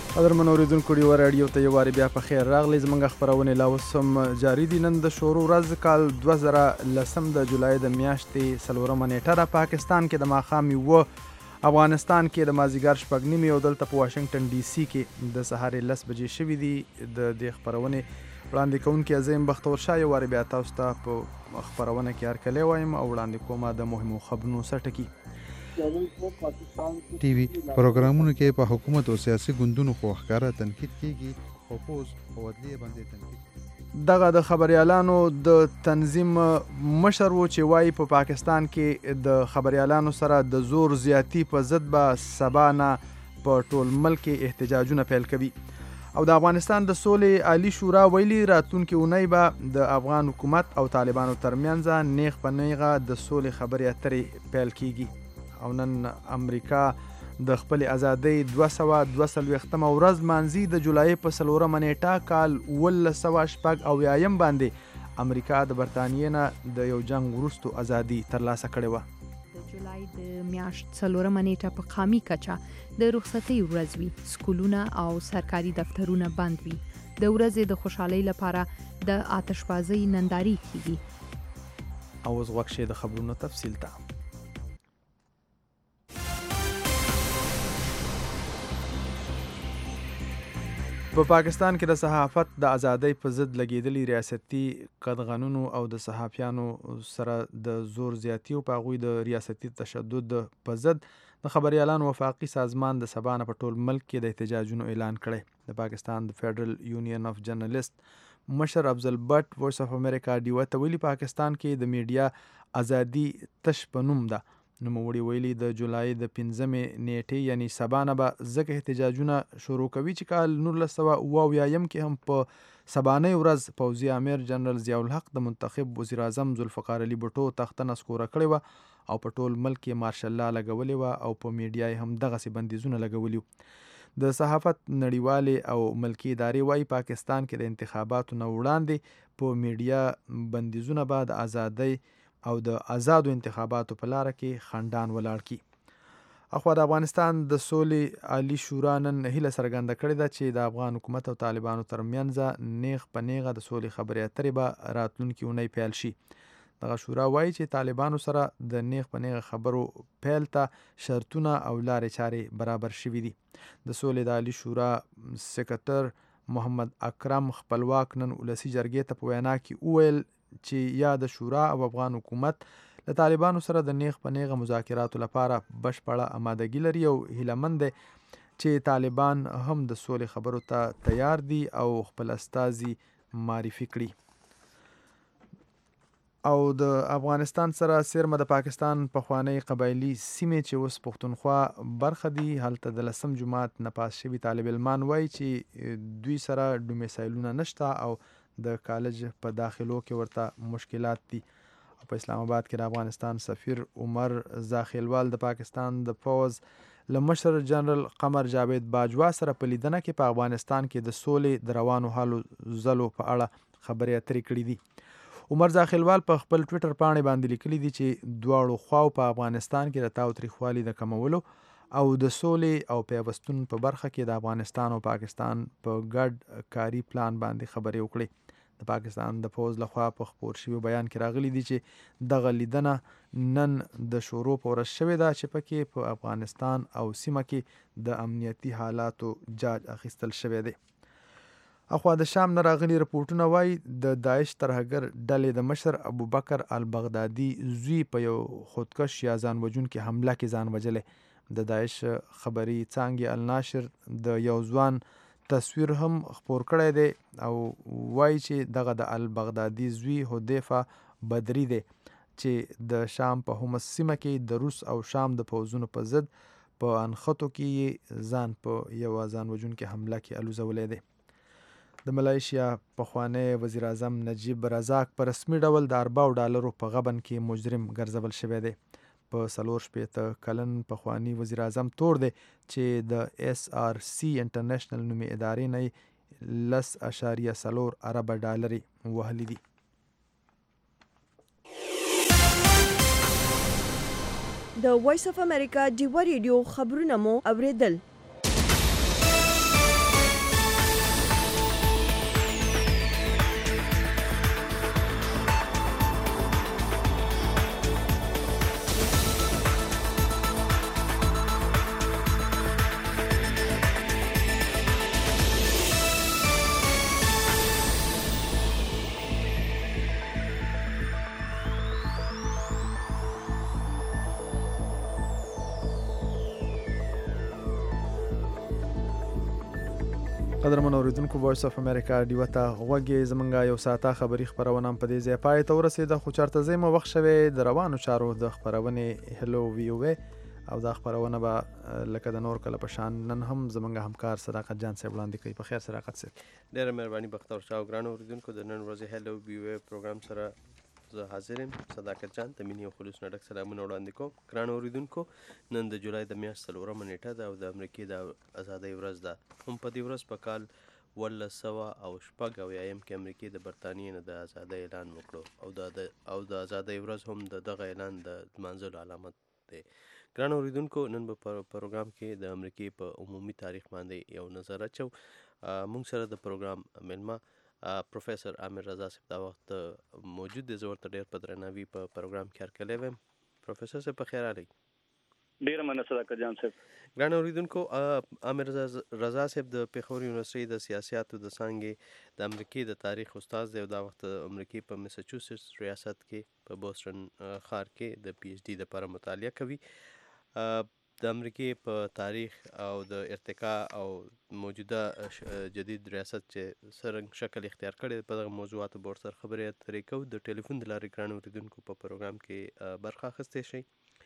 قدرمن اوریدونکو ډیو رادیو ته یو واری بیا په خیر راغلی. زموږ خبرونه لا اوس هم جاری دي. نن د شروع ورځ کال 2010 د جولای د میاشتې 4 نیټه را پاکستان کې د ماښام 1 افغانستان کې د مازیګر 6:30 او دلته په واشنگټن ډي سي کې د سهار 10 بجې شوي دي. د دې خبرونه وړاندې کوونکی زم بختور شاه یو واری بیا تاسو ته په خبرونه کې هرکلی وایم او وړاندې کومه د مهمو خبرونو سرټکی ټي وي پروګرامونو کې په حکومت او سیاسي ګوندونو خو ښکارا تنقید کیږي او پوز او عدلیه باندې تنقید. دغه د خبريالانو د تنظیم مشر و چې وايي په پاکستان کې د خبريالانو سره د زور زیاتی په ضد به سبا نه په ټول ملک احتجاجونه پیل کوي. او د افغانستان د سولې عالی شورا ویلي راتلونکي اونۍ به د افغان حکومت او طالبانو ترمنځ نیغ په نیغه د سولې خبرې اترې پیل کیږي. او نن امریکا د خپل ازادۍ 242مه ورځ مانځي. د جولای په 4 نیټه کال 1906 باندې امریکا د برتانیې نه د یو جنگ وروسته ازادي ترلاسه کړې وه. د جولای د میاشت 4 نیټه په قامي کچه د رخصتۍ ورځ وي. سکولونه او سرکاري دفترونه بند وي. د ورځې د خوشحالۍ لپاره د آتشبازۍ ننداري کیږي. او اوس وخت د خبرونو تفصیل ته. په پاکستان کې د صحافت د ازادۍ په ضد لګیدلي ریاستي قدغنونو او د صحافیانو سره د زور زیاتی او په هغوی د ریاستي تشدد په ضد د خبريالانو وفاقي سازمان د سبا نه په ټول ملک کې د احتجاجونو اعلان کړی. د پاکستان د فیډرل یونین اف جرنالست مشر افضل بټ وایس اف امریکا ډیو ته ویلي پاکستان کې د میډیا ازادي تش په نوم ده. نوموړي ویلي د جولای د 15 نیټې یعنی سبا نه به ځکه احتجاجونه شروع کوي چې کال 1978 کې هم په سبانۍ ورځ پوځي امیر جنرال ضیاء الحق د منتخب وزیر اعظم ذوالفقار علي بټو تخته نسکوره کړې وه او په ټول ملک کې مارشل لا لګولې وه او په میډیا هم دغسې بندیزونه لګولي وو. د صحافت نړیوالې او ملکي ادارې وایي پاکستان کې د انتخاباتو نه وړاندې په میډیا بندیزونه به د ازادۍ او د آزادو انتخاباتو په لاره کې خنډان ولاړ کی. اخوا د افغانستان د سولې عالی شورا نن هیله څرګنده کړې ده چې د افغان حکومت او طالبانو ترمنځ نیغ په نیغه د سولې خبرې اترې به راتلونکي اونۍ پیل شي. دغه شورا وایي چې طالبانو سره د نیغ په نیغه خبرو پیل ته شرطونه او لارې چارې برابر شوي دي. د سولې د عالی شورا سکرټر محمد اکرم خپلواک نن ولسی جرګې ته په وینا کې وویل چې یا د شورا او افغان حکومت له طالبانو سره د نیغ په نیغه مذاکراتو لپاره بشپړه آمادګي لري او هیلهمند دی چې طالبان هم د سولې خبرو ته تیار دي او خپل استازي معرفي کړي. او د افغانستان سره سیرمه د پاکستان پخوانی قبایلی سیمې چې اوس پښتونخوا برخه دي هلته د 10 جماعت نه پاس شوي طالب علمان وایي چې دوی سره ډومیسایلونه نشته او د کالج په داخلو کې ورته مشکلات دي. په اسلام آباد کې د افغانستان سفیر عمر زاخیلوال د پاکستان د پوز له مشر جنرال قمر جاوید باجوا سره په لیدنه کې په افغانستان کې د سولې د روانو حالو زلو په اړه خبرې اترې کړې دي. عمر زاخیلوال په خپل ټویټر باندې باندې لیکلي دي چې دواړو خواو په افغانستان کې د تاوتریخوالي د کمولو او د سولې او پیوستون په برخه کې د افغانستان او پاکستان په ګډ کاری پلان باندې خبرې وکړي. د پاکستان د پوز لخوا په خپور شوي بیان کې راغلي دي چې دغه لیدنه نن د شروع په ورځ شوې ده چې پکې په افغانستان او سیمه کې د امنیتي حالاتو جاج اخیستل شوی دی. اخوا د شام نه راغلي رپورټونه وایي د داعش ترهګر ډلې د مشر ابوبکر البغدادي زوی په یو خودکش یا ځان وژونکې حمله کې ځان وژلی. د داعش خبري څانګې الناشر د یو ځوان تصویر هم خپور کړی دی او وایي چې دغه د البغدادي زوی حذیفه بدری دی چې د شام په همس سیمه کې د روس او شام د پوځونو په ضد په انخطو کې ځان په یو ځان وژونکې حمله کې الوزولی دی. د ملایشیا پخوانی وزیر اعظم نجیب رزاق په رسمي ډول د $40 په غبن کې مجرم ګرځول شوی دی. په 64 کلن پخوانی وزیر اعظم تور دی چې د SRC انټرنیشنل نومي ادارې نه 10.4 ارب ډالر وهلي دي. د وایس اف امریکا ډیو ریډیو خبرونه مو اوریدل. قدرمن اوریدونکو وایس اف امریکا ډیو ته غوږی زمونږه یو ساعته خبری خبرونه په دې ځای پای ته ورسېده خو چارته زمو وخت شوه د روانو چارو د خبرونه هلو وی او او دا خبرونه به لکه د نور کله په شان نن هم زمونږه همکار صداقت جان صاحب وړاندې کوي په خیر صداقت صاحب ډېر مهرباني بختور شاه ګران اوریدونکو د نن ورځې هلو وی او پروګرام سره زه حاضر یم صداقت جان ته مینې او خلوص نه ډک سلامونه وړاندې کوم ګران اوریدونکو نن د جولای د میاشتې 4مه نیټه ده او د امریکې د ازادۍ ورځ ده هم په دې ورځ په کال 1906 کې امریکې د برطانیې نه د ازادۍ اعلان وکړو او د ازادۍ ورځ هم د دغه اعلان د لمانځلو علامت دی ګران اوریدونکو نن به په پروګرام کې د امریکې په عمومي تاریخ باندې یو نظر اچو موږ سره د پروګرام ملما پروفیسور عامر رضا صاحب دا وخت موجود دی زه ورته ډېر په درناوي په پروګرام کې هرکلی ویم پروفیسور صاحب په خیر راغلی ډېره مننه صداقت جان صاحب ګران اوریدونکو عامر رضا صاحب د پېښور یونیورسټۍ د سیاسیاتو د څانګې د امریکې د تاریخ استاد دی او دا وخت امریکې په میساچوسټس ریاست کې په بوسټن ښار کې د پی ایچ ډي دپاره مطالعه کوي د امریکې په تاریخ او د ارتقا او موجوده جدید ریاست چې څرنګه شکل اختیار کړی په دغه موضوعاتو به ورسره خبرې اترې کوو د ټلیفون د لارې ګران اوریدونکو په پروګرام کې برخه اخیستی شئ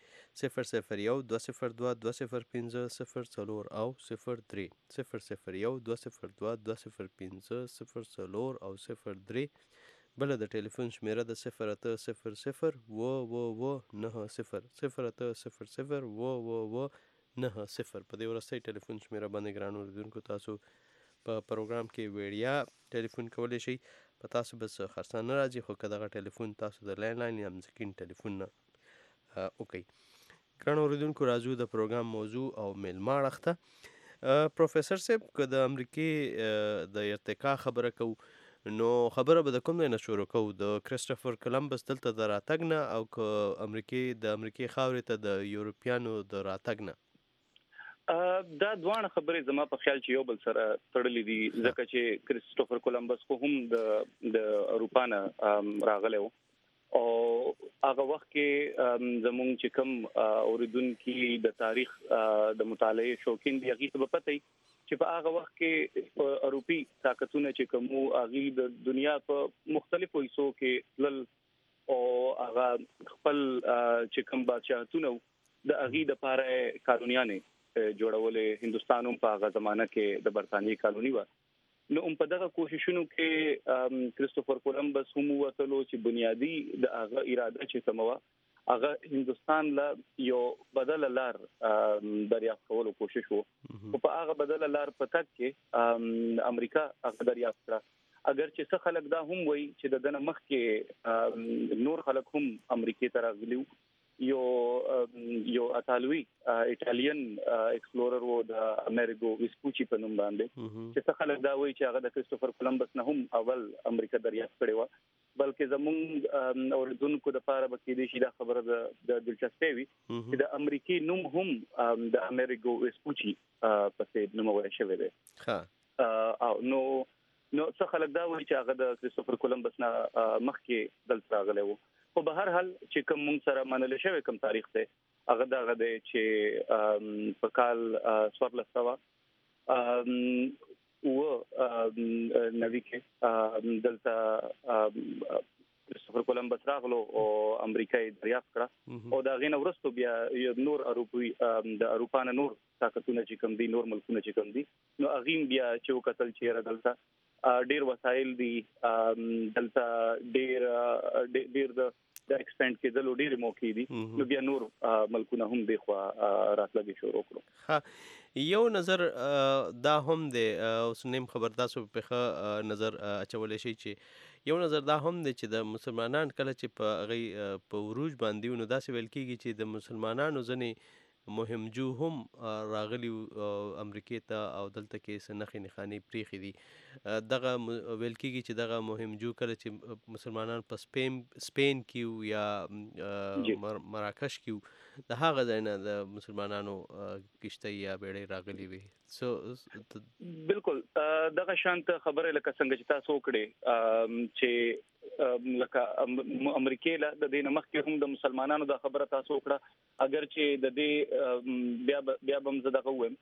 001 202 205 04 او 03 001 202 205 04 او 03 بل د ټلیفون شمیره د 0800 990 0800 990 په دې ورسته ټلیفون شمیره باندې ګران اوریدونکو تاسو په پروګرام کې ویډیا ټلیفون کولی شئ په تاسو بس خرڅان نه راځي خو که دغه ټلیفون تاسو د لینډلاین یا مځکین ټلیفون نه وکئ ګران اوریدونکو راځو د پروګرام موضوع او میلمه اړخ ته پروفیسور صاحب که د امریکې د ارتقا خبره کوو نو خبره به د کوم ځای نه شروع کوو د کریسټوفر کولمبس دلته د راتګ نه او که د امریکې خاورې ته د یورپیانو د راتګ نه دا دواړه خبرې زما په خیال چې یو بل سره تړلې دي ځکه چې کریسټوفر کولمبس خو هم د اروپا نه راغلی و او هغه وخت کې زمونږ چې کوم اوریدونکي د تاریخ د مطالعې شوقین دي هغې ته به پته وي چې په هغه وخت کې په اروپي طاقتونه چې کوم هغې د دنیا په مختلفو حصو کې تلل او هغه خپل چې کوم بادشاهتونه د هغې دپاره کالونیانې جوړولې هندوستان هم په هغه زمانه کې د برطانیې کالوني وه نو په دغه کوششونو کې کریسټوفر کولمبس هم وتلو چې بنیادی د هغه اراده چې کومه وه هغه هندوستان له یو بدله لار دریافت کولو کوشش وکړو او په هغه بدله لار په تګ کې امریکا هغه دریافت کړه اگر چې څه خلک دا هم وایي چې د دنه مخکې نور خلک هم امریکې ته راغلي یو ایتالوي ایټالین ایکسپلورر و د امریګو ویسپوچي په نوم باندې چې څه خلک دا وایي چې هغه د کریسټوفر کولمبس نه هم اول امریکا دریافت کړې وه بلکې زموږ اوریدونکو دپاره به کېدای شي دا خبره د دلچسپۍ وي چې د امریکې نوم هم د امریګو ویسپوچي پسې نومولی شوی دی او نو څه خلک دا وایي چې هغه د کریسټوفر کولمبس نه مخکې دلته راغلی و خو به هر حال چې کوم مونږ سره منل شوی کوم تاریخ دی هغه دغه دی چې په کال 1490 کې دلته کریسټوفر کولمبس راغلو او امریکا یې دریافت کړه او د هغې نه وروسته بیا نور د اروپا نه نور طاقتونه چې کوم دي نور ملکونه چې کوم دي نو هغې بیا چې وکتل چې دلته ډیر وسایل دي دلته ډیر د ایکسپاند کېدلو ډېرې موقعې دي نو بیا نور ملکونه هم دې خوا راتلګې شروع کړو یو نظر دا هم دی اوس نیم خبر تاسو په ښه نظر اچولی شئ چې یو نظر دا هم دی چې د مسلمانان کله چې په هغې په عروج باندې نو داسې ویل کېږي چې د مسلمانانو ځینې مهمجو هم راغلي امریکې ته او دلته کې څه نښې نښانې پرېښې دي دغه ویل کېږي چې دغه مهمجو کله چې مسلمانان په سپین کې یا مراکش کې د هغه ځای نه د مسلمانانو کشتۍ یا بیړۍ راغلي وي بالکل دغه شانته خبره لکه څنګه چې تاسو وکړې چې لکه امریکې له د دې نه مخکې هم د مسلمانانو د خبره تاسو وکړه اگر چې د دې بیا به هم زه دغه ووایم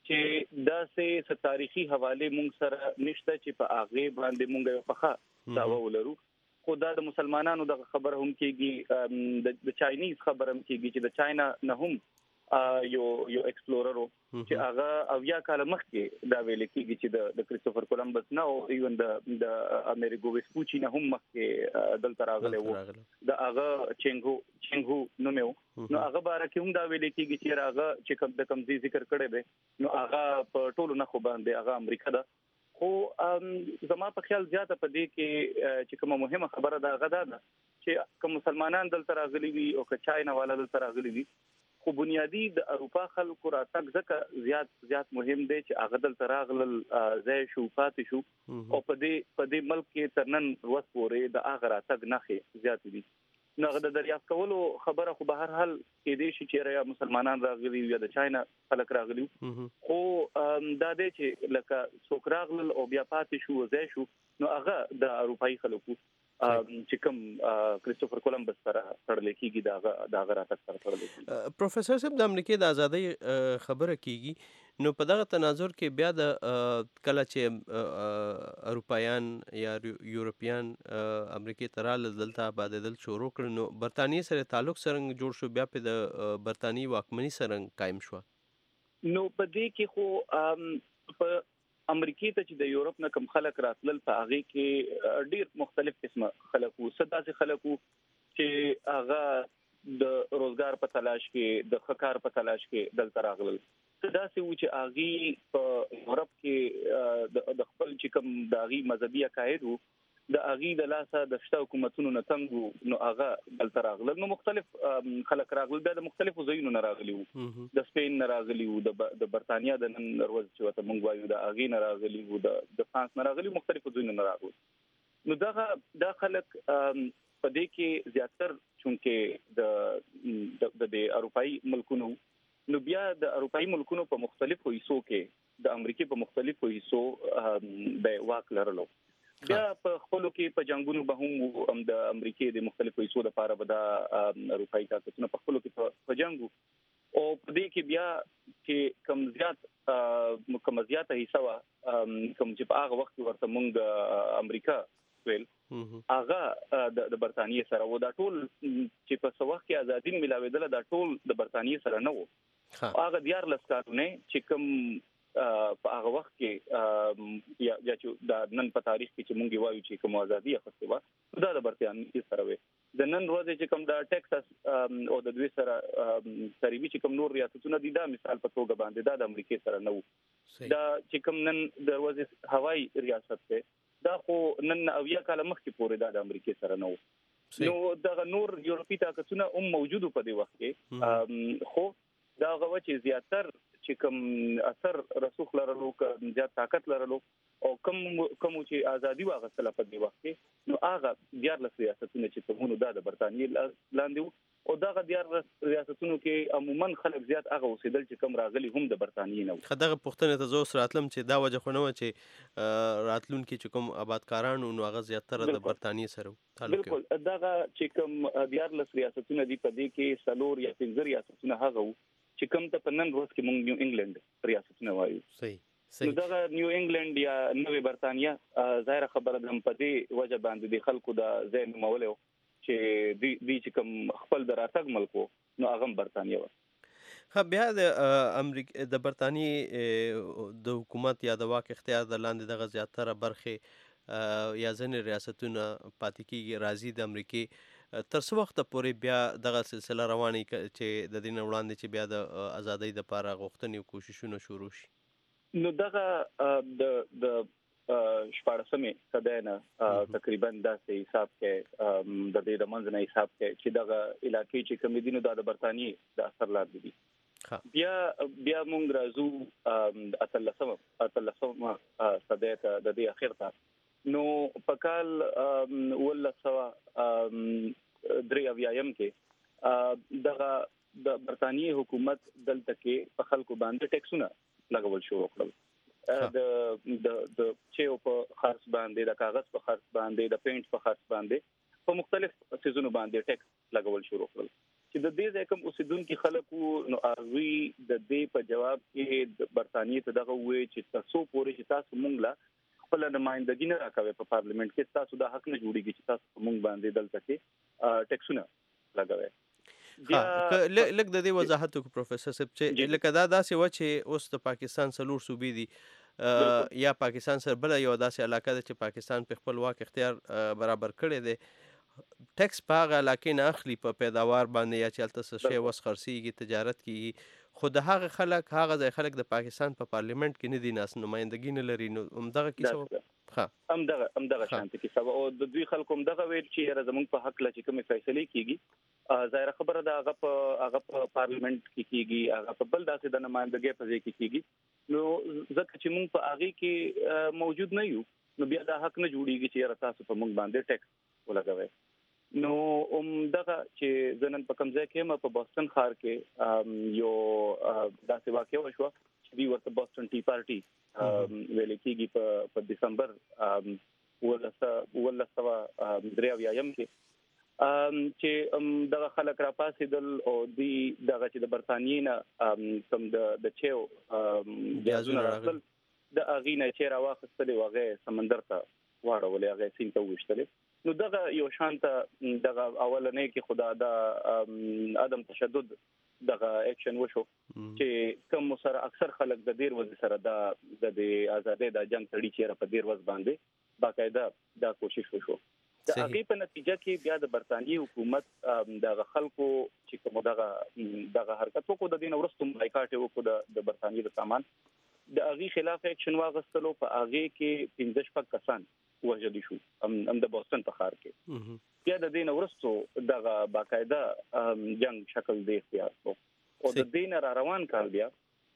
چې داسې تاریخي حواله مونږ سره نشته چې په هغه باندې مونږ په داوا ولرو. خو دا د مسلمانانو د خبره هم کېږي، د چاینیز خبره هم کېږي چې د چاینا نه هم یو ایکسپلورر چې هغه اویا کال مخکې دا ویل کېږي چې د کریسټوفر کولمبس نه او ایون د امریګو ویسپوچی نه هم مخکې دلته راغلی وو، د هغه چنګو نومو. نو هغه باره کې هم دا ویل کېږي چې هغه چې د کمزې ذکر کړی دی نو هغه په ټولو نه خو باندې هغه امریکا ده. خو زما په خیال زیاته په دې کې چې کومه مهمه خبره ده هغه ده چې کوم مسلمانان دلته راغلي وي او که چاینا والا دلته راغلي وي، خو بنیادی د اروپا خلکو راتګ ځکه زیات مهم دی چې هغه دلته راغلل ځای شو پاتې شو او په دې ملک کې تر نن ورځ پورې د هغه راتګ نښې زیات دي. نو د دریافت کولو خبره خو به هر حال کې دي چې یا مسلمانان راغلي یا د چاینا خلک راغلي، خو دا دی چې لکه څوک راغلل او بیا پاتې شو ځای شو نو هغه د اروپایي خلکو چې کوم کریسټوفر کولمبس سره تړل کېږي دا هغه راتګ سره تړل کېږي. پروفیسور صاحب د امریکای د ازادۍ خبره کېږي، نو په دغه تناظر کې بیا د کله چې اروپایان یا یورپیان امریکای ته رالل دلته آبادېدل شروع کړل، نو برطانیې سره تعلق څرنګه جوړ شو، بیا په د برطانیې واکمني څرنګه قایم شوه؟ نو په دې کې خو په امریکای ته چې د یورپ نه کم خلک راتلل په هغه کې ډیر مختلف قسمه خلک وو. صداسي خلک وو چې هغه د روزګار په تلاش کې د خکار په تلاش کې دلته راغلل. صداسي وو چې هغه په یورپ کې د خپل چې کوم داغي مذهبي عقاید وو د هغه د لاسه د شته حکومتونو نه تنګو نو هغه دلته راغلل. نو مختلف خلک راغلل، د مختلفو ځایونو نه راغلي وو، د سپین نه راغلي وو، د برتانیا د نن ورځ چې وته مونږ وایو د هغه نه راغلي وو، د فرانس نه راغلي، مختلفو ځایونو نه راغلل. نو دا خلک په دې کې زیاتر چونکه د اروپایي ملکونو، نو بیا د اروپایي ملکونو په مختلفو حصو کې د امریکای په مختلفو حصو د واک لرلو. بیا په خپلو کې په جنگونو به هم د امریکای د مختلفو حصو لپاره به د اروپایي طاقتونو په خپلو کې په جنگو او په دې کې بیا چې کوم زیاته حصہ وا کوم چې په هغه وخت ورته مونږ امریکا ویل هغه د برتانیې سره و. دا ټول چې په څو وخت کې ازادي ملاویدله دا ټول د برتانیې سره نه وو. هغه 14 کارونه چې کوم په هغه وخت کې یا چې د نن په تاریخ کې چې مونږ وایو چې کوم ازادي اخیستې و دا د برتانیې سره وي. د نن ورځ چې کوم د ټکساس او د دوی سره قریبي چې کوم نور ریاستونه دي دا مثال په توګه باندې دا د امریکای سره نه وو. دا چې کوم نن د ورځ هوایي ریاست ده دا خو نن اویا کال مخکې پورې دا د امریکای سره نه وو. نو دا نور یورپی طاقتونه هم موجود په دې وخت کې، خو دا غوښ چې زیاتر چې کوم اثر رسوخ لرلو که زیات طاقت لرلو او کوم چې ازادي واغستله په دې وخت کې نو هغه 14 ریاستونه چې کومونو دا د برتانیې لاندې وو او دا 14 ریاستونو کې عموما خلک زیات هغه اوسېدل چې کوم راغلي هم د برتانیې نه وو. خدغه پښتنه ته زوس راتلم چې دا وجه خو نه و چې راتلون کې چې کوم آبادکارانو نو هغه زیاتره د برتانیې سره تعلق بالکل دا چې کوم 14 ریاستونه دي په دې کې سلور یا 15 ریاستونه هغه چې کوم ته په نن ورځ کې مونږ نیو انګلند ریاستونه وایو. صحیح. نو دا نیو انګلند یا نوې برتانیا ظاهر خبره ده په دې وجه باندې د خلکو د ذهن مولو چې دی چې کوم خپل دراتګ ملکو نو هغه برتانیا و. بیا د امریکا د برتانیې د حکومت یا د واک اختیار د لاندې دغه زیاتره برخه یا ځینې ریاستونه پاتې کېږي راځي د امریکای تر څو وخت پورې بیا دغه سلسله رواني چې د دین وړاندې چې بیا د ازادۍ د لپاره غوښتنې او کوششونه شروع شي. نو دغه د شپارسمې صدینه تقریبا داسې حساب کې د دې د منځنه حساب کې چې دغه علاقې چې کوم دي نو د برتانیې د اثر لاندې دي. بیا مونږ راځو اتلسمه صدیه د دې اخر ته نو په کال 1903 کې دغه د برتانیې حکومت دلته کې په خلکو باندې ټیکسونه لګول شروع کړل. د چیو په خرڅ باندې، د کاغذ په خرڅ باندې، د پینټ په خرڅ باندې په مختلف سيزونو باندې ټیکس لګول شروع کړل چې د دې ځای کوم اوسیدونکو خلکو نو هغه د دې په جواب کې د برتانیې ته دغه وایي چې تاسو پورې چې تاسو مونږ لا خپل نمائندګي نه راکوي په پارلیمنت کې تاسو د حق نه جوړیږي چې تاسو مونږ باندې دلته کې ټیکسونه لګوي. لکه د دې وضاحت کو پروفیسور صاحب چې لکه دا داسې و چې اوس د پاکستان څلور صوبې دي یا پاکستان سره بل یو داسې علاقه ده چې پاکستان په خپل واک اختیار برابر کړی دی، ټیکس په هغه علاقې نه اخلي په پیداوار باندې یا چې هلته څه شی وس خرڅېږي تجارت کېږي، خو د هغه خلک هغه ځای خلک د پاکستان په پارلیمنت کې نه دي ناست، نمایندګي نه لري. نو همدغه کیسه همدغه شانتي کیسه او د دوی خلکو همدغه ویل چې زموږ په حق لا چې کومې فیصلې کیږي ظاهر خبره ده هغه په پارلیمنت کې کیږي، هغه په بل داسې د نمائندګۍ په ځای کې کیږي. نو ځکه چې موږ په هغه کې موجود نه یو نو بیا د حق نه جوړیږي چې تاسو په موږ باندې ټیکس ولګوي. نو دغه چې زنن په کوم ځای کې په بوسټن ښار کې یو داسې واقعه وشوه چې دی ورته بوسټن ټی پارټي ویل کېږي په دسمبر 1993 کې چې دغه خلک را پاسېدل او دی دغه چې د برتانیې نه کوم د چیو بیازونه راغل د اغینه چې را واخستلې وغه سمندر ته واړولې هغه سین ته وشتلې. نو دغه یو شانت دغه اولنې کې خدا د عدم تشدد دغه اکشن وشو چې کوم سره اکثر خلک د ډیر وځ سره د آزادۍ د جنگ تړي چې په ډیر وځ باندې باقاعده دا کوشش وشو. د هغه په نتیجه کې بیا د برتانیې حکومت دغه خلکو چې کوم دغه حرکت وکړو د دین ورستم بایکاټ وکړو د برتانیې د سامان د هغه خلاف اکشن واغستلو په هغه کې 15 کسان وژل شو هم د بوسټن په ښار کې. بیا د دین ورستو دغه باقاعده جنگ شکل دی اختیار او د دین را روان کال بیا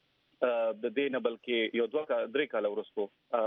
د دین بلکې یو دوه درې کال ورستو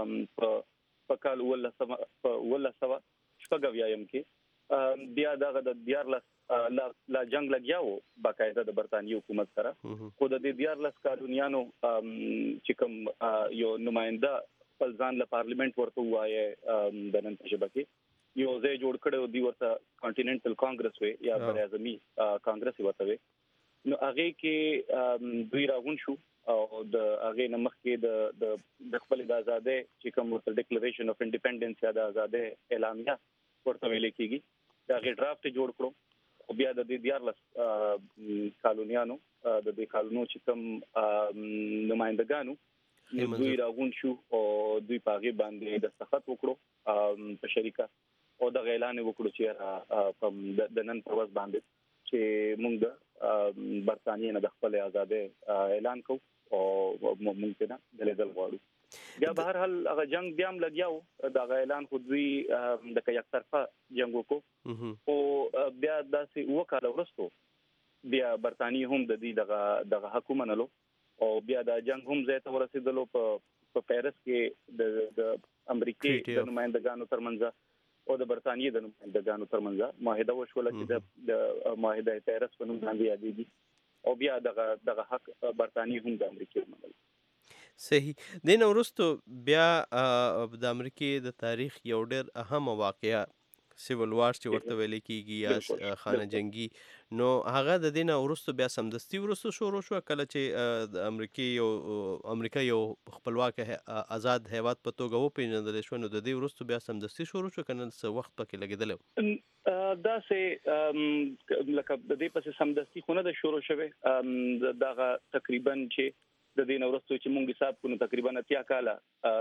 په کال ول سوا شپږویایم کې بیا دغه د دیارلس لا جنگ لګیاو باقاعده د برتانیې حکومت سره خو د دې دیارلس کارونیانو چې کوم یو نماینده خپل ځان له پارلیمنت ورته وایي د نن په شبکه کې یو ځای جوړ کړو دی ورته کانټیننټل کانګرس وي یا برازمي کانګرس ورته وي. نو هغه کې دوی راغون شو او د هغه نمخ کې د خپل د آزادۍ چې کوم ورته ډیکلریشن اف انډیپندنس یا د آزادۍ اعلامیه ورته ویل کېږي دا غي ډرافټ جوړ کړو او بیا د دې دیارلس کالونیانو د دې کالونو چې کوم نمائندګانو دوی راغون شو او دوی پاغي باندې د سخت وکړو په شریکه او د اعلان وکړو چې د نن پر ورځ باندې چې موږ د برتانیې نه د خپل آزادۍ اعلان کوو او ممکنه د لیدل غواړو. بیا به هر حال هغه جنگ بیا هم لګیاو دا اعلان خو دوی د یک طرفه جنگ وکړو او بیا داسې وکاله ورستو بیا برتانیې هم د دې دغه حکومت منلو او بیا د جنگ هم ځای ته ورسېدلو په پیرس کې د امریکای د نمائندګانو ترمنځ او د برتانیې د نمائندګانو ترمنځ معاهده وشوله چې د معاهده پیرس په نوم باندې یادېږي او بیا دغه حق برتانیې هم د امریکای منل. صحیح. دین ورستو بیا د امریکای د تاریخ یو ډېر اهم واقعه سیول وار چې ورته ویل کېږي یا خانه جنگي نو هغه د دین ورستو بیا سمدستي ورستو شروع شو کله چې د امریکا یو خپلواک آزاد هیواد په توګه وپیژندل شو نو د دې ورستو بیا سمدستي شروع شو کنه څه وخت پکې لګیدل دا سه لکه د دې پس سمدستي خونه د شروع شوه دغه تقریبا چې د دین ورستو چې مونږ حساب کوو تقریبا 80 کاله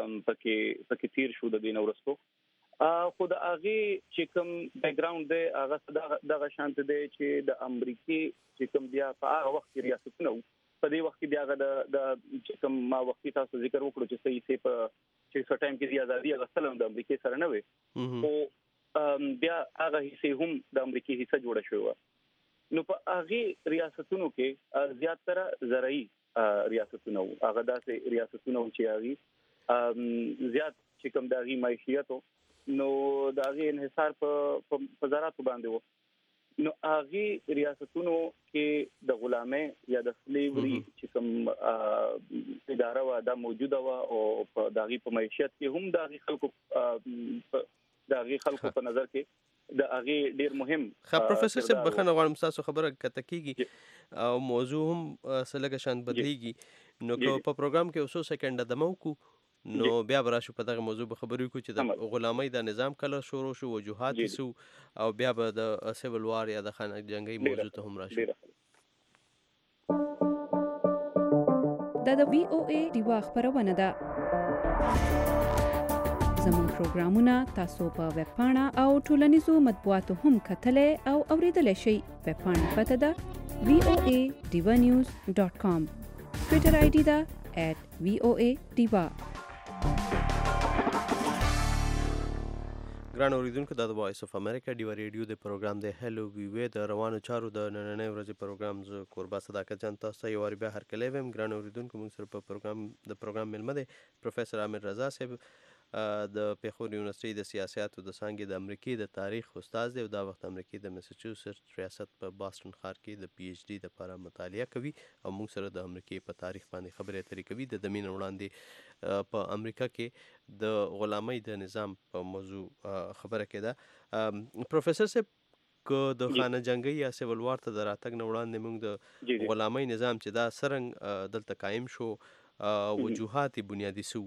پکې تیر شو د دین ورستو خو د هغه چې کوم بیک ګراوند دی هغه دغه شانت دی چې د امریکای چې کوم بیا په هغه وخت کې ریاستونه په دې وخت کې بیا د چې کوم ما وختي تاسو ذکر وکړو چې صحیح سي په چې څو ټایم کې د ازادي غسل د امریکای سره نه وي او بیا هغه حصے هم د امریکای حصہ جوړ شو نو په هغه ریاستونو کې زیاتره زرعي ریاستونه هغه داسې ریاستونه چې هغه زیات چې کوم دغه معیشت نو دغه انحصار په زراعت باندې وو نو هغه ریاستونو کې د غلامۍ یا د سلیوري چې کوم اداره و دا موجوده و او په دغه په معیشت کې هم دغه خلکو په نظر کې د هغه ډیر مهم پروفیسور صاحب بخښنه غواړم تاسو خبره کته کیږي او موضوع هم سلګه شان بدلیږي نو که په پروګرام کې اوسو سکند دمو کو نو بیا براشو په دغه موضوع به خبرې کوو چې د غلامۍ د نظام کله شروع شو وجوهات سو او بیا به د سیول وار یا د خانه جنگي موضوع ته هم راشو. د وی او ای دیوا خبرونه ده. زموږ پروګرامونه تاسو په ویب پاڼه او ټولنیزو مطبوعاتو هم کتلای او اوریدلای شئ. ویب پاڼه پته ده voadevanews.com. ټویټر آی ډي ده @voadiva. ګران اوریدونکو د وایس اف امریکا ډیوا ریډیو د پروګرام د هلو وی وی د روانو چارو د نننۍ ورځې پروګرام ز قربا صداقت جان تاسو یو ور بیا هر کله ویم. ګران اوریدونکو موږ سره په پروګرام ملمه دی پروفیسور عامر رضا صاحب د پیښور یونیورسيټي د سیاست او د څانګې د امریکای د تاریخ استاد دی او دا وخت امریکای د میساچوسټ ریاست په باستون ښار کې د پی ایچ ډي لپاره مطالعه کوي او موږ سره د امریکای په تاریخ باندې خبرې اترې کوي. د دمین وړاندې په امریکا کې د غلامۍ د نظام په موضوع خبره کېده. پروفیسور صاحب که د خانه جنگي یا سیول وار ته د راتګ نه وړاندې موږ د غلامۍ نظام چې دا څرنګه دلته قائم شو وجوهات بنیادی سو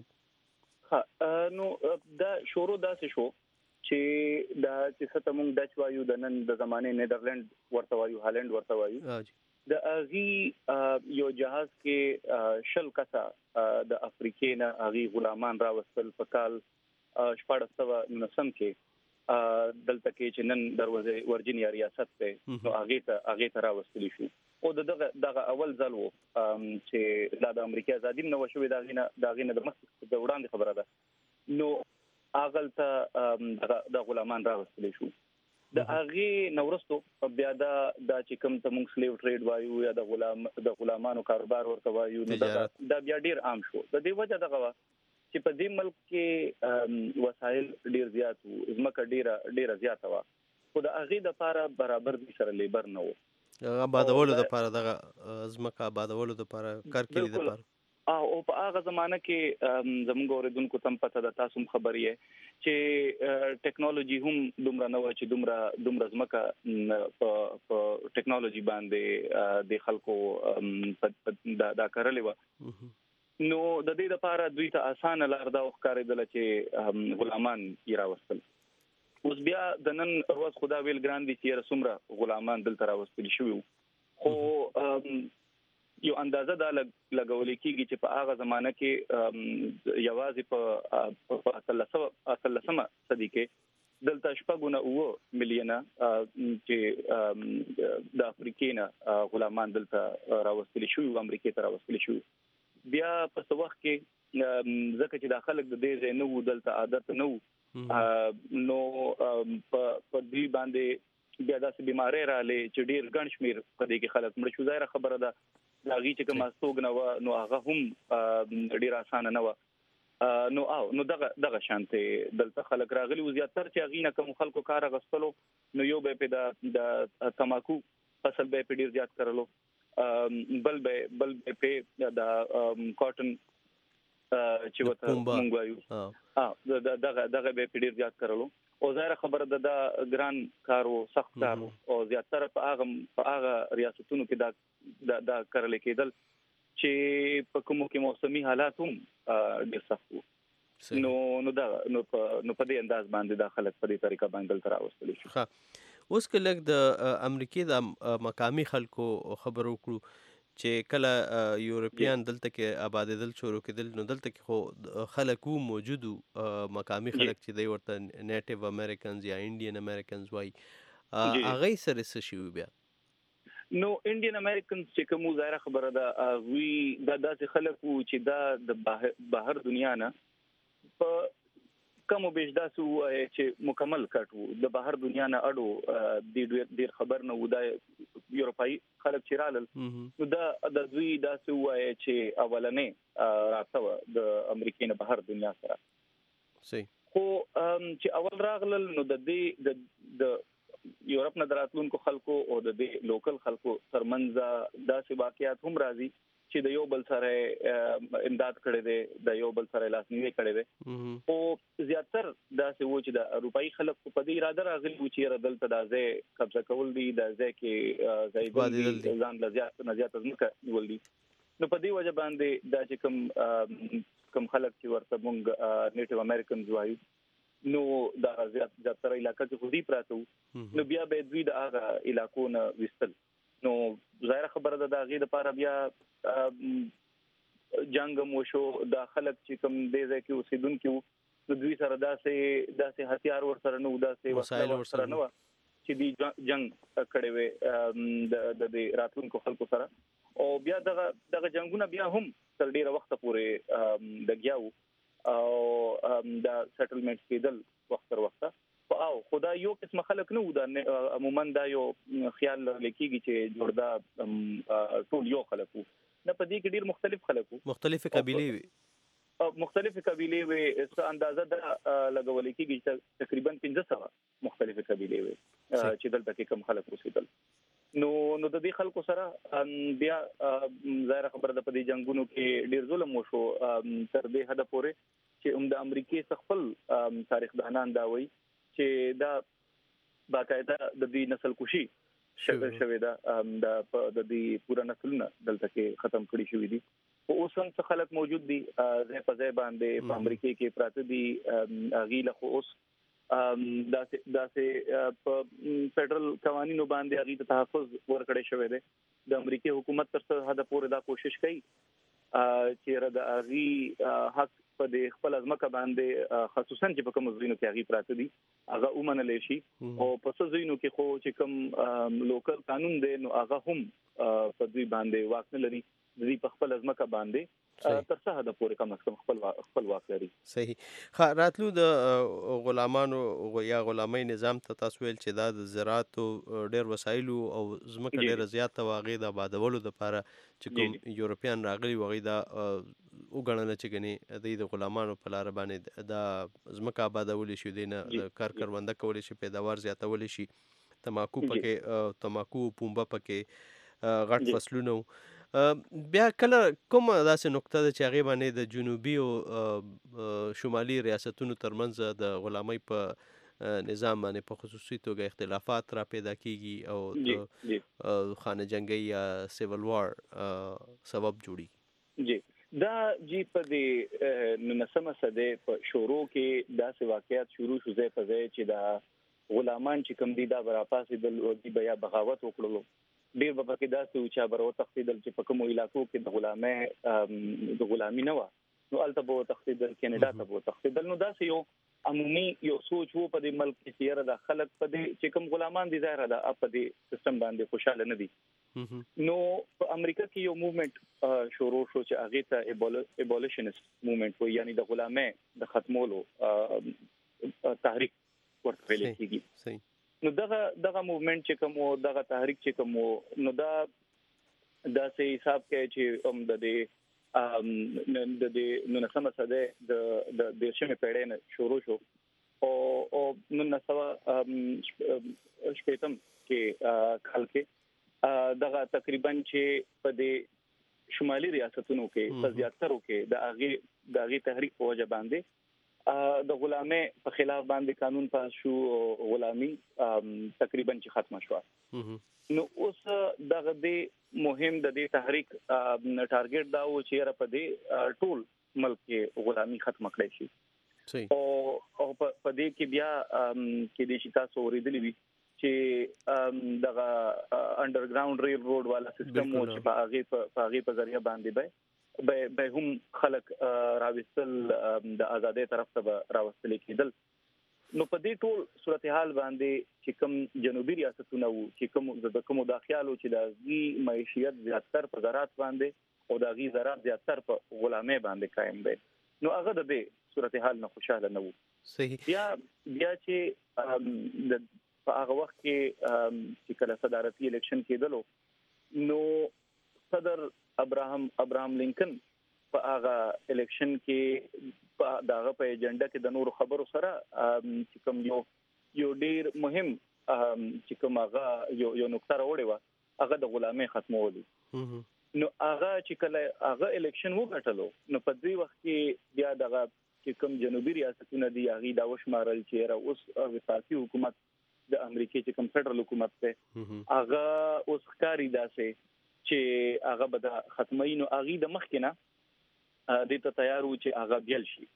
نو دا شروع داسې شو چې دا چې څه مونږ ډچ وایو د نن د زمانه نیدرلند ورته وایو هالند ورته وایو د اغي یو جهاز کې شل کسا د افریقې نه اغي غلامان راوستل په کال 1490 کې دلته کې چې نن دروازه ورجینیا ریاست ته نو اغه ته راوستل شو او دغه اول ځل وو چې د امریکا ازادي نو شوې داغینه د مخ د وړاندې خبره ده نو اغل ته د غلامان راوستل شو د اغه نورستو بیا دا چې کوم ته مونږ سلیو ټریډ وایو یا د غلامانو کاروبار ورته وایو دا بیا ډیر عام شو. د دې وجه دغه چې په دې ملک کې وسایل ډیر زیات وو ځمکه ډیره زیاته وه خو د اغه د لپاره برابر دي سره لیبر نه وو آبادولو د لپاره دغه ځمکه آبادولو د لپاره کارکړي د لپاره او په هغه زمانہ کې زموږ اوریدونکو تم پته ده تاسو خبرې چې ټیکنالوژي هم دومره نه و چې دومره ځمکه په ټیکنالوژي باندې د خلکو دا کارلې و نو د دې لپاره دوی ته اسانه لار دا ښکارېدل چې غلامان یې راوستل. اوس بیا د نن ورځ خدا ویل ګران دي چې رسومره غلامان دلته راوستل شوی خو یو اندازه دا لګول کېږي چې په هغه زمانہ کې یوازې په 13مه صدۍ کې دلته 6.9 میلیونه چې د افریقې نه غلامان دلته راوستل شوی او امریکا ته راوستل شوی. بیا په څو وخت کې ځکه چې د خلک د دې ځای نه و دلته عادت نه و نو په دې باندې بیا داسې بیماری رااله چې ډیر ګڼ شمیر په دې کې خلک مړ شو. ظاهر خبره ده لاغي چې کوم استوګ نه و نو هغه هم ډیر اسانه نه و نو دغه شانته دلته خلک راغلي و زیاتره چې غینه کوم خلکو کار غستلو نو یو به په د تماکو فصل به په ډیر زیات کړلو بل به په د کاټن چې وته مونږ وایو دغه به په ډیر زیات کړلو او ظاهر خبره ده دا ګران کارو سخت کارو او زیاتره په هغه ریاستونو کې دا کړل کېدل چې په کومو کې موسمي حالات هم ډیر سخت وو نو په دې انداز باندې داخله په دې طریقه باندې تر راوستل شو. اوس کله د امریکای د مقامی خلکو خبرو کړو چې کله یورپیان دلته کې آبادېدل شروع کېدل نو دلته کې خو خلکو موجودو مقامی خلک چې دی ورته نیټیو امریکنز یا انډین امریکنز وای هغه سره څه شي بیا نو انډین امریکنز چې کوم ظاهر خبره ده وی دا داسې خلکو چې دا د بهر دنیا نه په کوم بیش داسو چې مکمل کټو د بهر دنیا نه اډو د ډیر خبر نه ودا یورپای خلک چې رالل نو دا د دوی داسو وای چې اولنې راته د امریکای نه بهر دنیا سره صحیح خو چې اول راغلل نو د یورپ نه دراتلونکو خلکو او د لوکل خلکو ترمنځ داسې واقعیات هم راځي چې د یو بل سره امداد کړي دي د یو بل سره لاسنیوي کړي دي او زیاتر دا څه و چې د اروپאי خلک په دې اراده راغلي و چې دلته د ځای قبضه کول دي د ځای کې ځای ځان لزیات نزیات ځمکه نیول دي نو په دې وجه باندې دا چې کوم خلک چې ورته مونږ نیټیو امریکنز وایو نو دا زیاتره علاقې کې خودي پراته نو بیا به دوی د هغه علاقو نه وستل نو ظاهر خبره ده د غي د پاره بیا جنگ مو شو د خلک چې کوم دې ځای کې اوسیدونکو نو دوی سره داسې هتیار ور سره نو داسې وسایل ور سره نو چې دی جنگ کړي وي د راتلونکو خلکو سره او بیا دغه جنگونه بیا هم تر ډیره وخت پورې لګیاو او دا سیټلمنټ کېدل وخت تر وخت او خدای یو قسم خلک نه و دا عموما دا یو خیال لکېږي چې جوړدا ټول یو خلک نه په دې کې ډیر مختلف خلک مختلف قبيله وي څه اندازه دا لګول کېږي تقریبا 1500 مختلف قبيله وي چې دلته کې کم خلک اوسېدل نو د دې خلکو سره بیا ظاهر خبره ده په دې جنگونو کې ډیر ظلم وشو تر دې حد پورې چې د امریکای خپل تاریخ دانان دا وایي چې دا باقاعده د دې نسل کشي شوی دا د دې پورا نسلونه دلته کې ختم کړي شوی دي او اوس هم څه خلک موجود دي ځای په ځای باندې په امریکای کې پراته دي غیله خو اوس داسې په فدرال قوانینو باندې هغه ته تحفظ ورکړی شوی دی د امریکای حکومت تر څه حد پورې دا کوشش کوي چې د هغه حق په د خپل ځمکه باندې خصوصا چې په کوم ځینو کې هغه پراته دي هغه ومنل شي او په څه ځینو کې خو چې کوم لوکل قانون دی نو هغه هم په دوی باندې واک نه لري دوی په خپل ځمکه باندې تر څه حد پورې کم از کم خپل واک لري. صحیح راتلو د غلامانو یا غلامۍ نظام ته تاسو ویل چې دا د زراعت ډېر وسایل او ځمکه ډېره زیاته واغې د آبادولو لپاره چې کوم یورپیان راغلي وغي دا وګڼل چې غني د غلامانو په لار باندې دا ځمکه آبادول شي د کار کرونده کول شي پیداوار زیاتول شي تماکو پومبه پکې غټ فصلونه بیا کله کوم داسې نقطه ده چې هغه باندې د جنوبي او شمالي ریاستونو ترمنځ د غلامۍ په نظام باندې په خصوصي توګه اختلافات را پیدا کیږي او خانه جنگي یا سیول وار سبب جوړي جی دا جی په دې 19مه صدې په شروع کې داسې واقعیت شروع شو ځای په ځای چې دا غلامان چې کوم دي دا براپاسې د بیا بغاوت وکړلو ډیر په کې داسې چې برو تخصیدل چې په کوم علاقو کې د غلامي نه و نو الته به تخصیدل کینیډا ته به تخصیدل نو داسې یو عمومي یو سوچ وو په دې ملک کې چې د خلک په دې چې کوم غلامان دي ظاهر ده په دې سیستم باندې خوشاله نه دي نو په امریکا کې یو موومېنټ شروع شو چې هغه ته ایبولیشنست موومېنټ و یعنی د غلامۍ د ختمولو تحریک ورته ویل کېږي. صحیح نو دغه موومېنټ چې کوم دغه تحریک چې کوم نو دا سه حساب کوي چې د دې 19مه صدې د دیشمه پیړۍ نه شروع شو او 1960 کې کال کې دغه تقریبا چې په دې شمالي ریاستونو کې په زیاترو کې د هغه تحریک په وجه باندې د غلامۍ په خلاف باندې قانون پاس شو غلامي تقریبا چې ختم شو نو اوس دغه د مهم د دې تحریک ټارګټ دا و چې را په دې ټول ملک کې غلامي ختم کړي شي او په دې کې بیا کې د شتا سوریدلی وی چې دغه انډرګراوند ریل روډ والا سیستم او چې په هغه په ذریعہ باندې به هم خلک راوستل د ازادۍ طرف ته راوستل کېدل نو په دې ټول صورتحال باندې چې کوم جنوبي ریاستونه وو چې کوم د خیالو چې د غي معیشت زیاتر په زراعت باندې او د غي زراعت زیاتر په غلامۍ باندې قائم دي نو هغه د دې صورتحال نه خوشاله نه وو. صحیح بیا چې په هغه وخت کې کله صدارتي الیکشن کېدلو نو صدر ابراهام لینکن په هغه الیکشن کې په دغه په ایجنډا کې د نور خبرو سره چې کوم یو ډیر مهم چې کوم هغه یو نقطه راوړې و هغه د غلامۍ ختمول نو هغه چې کله هغه الیکشن وګټلو نو په دې وخت کې بیا دغه چې کوم جنوبي ریاستونه دي هغه دا وشمارل چې را اوس وفاقي حکومت د امریکای چې کوم فدرال حکومت ته هغه اوس ښکاری داسې چې هغه به د ختمینو هغه د مخکنه د ته تیار و چې هغه بیل شي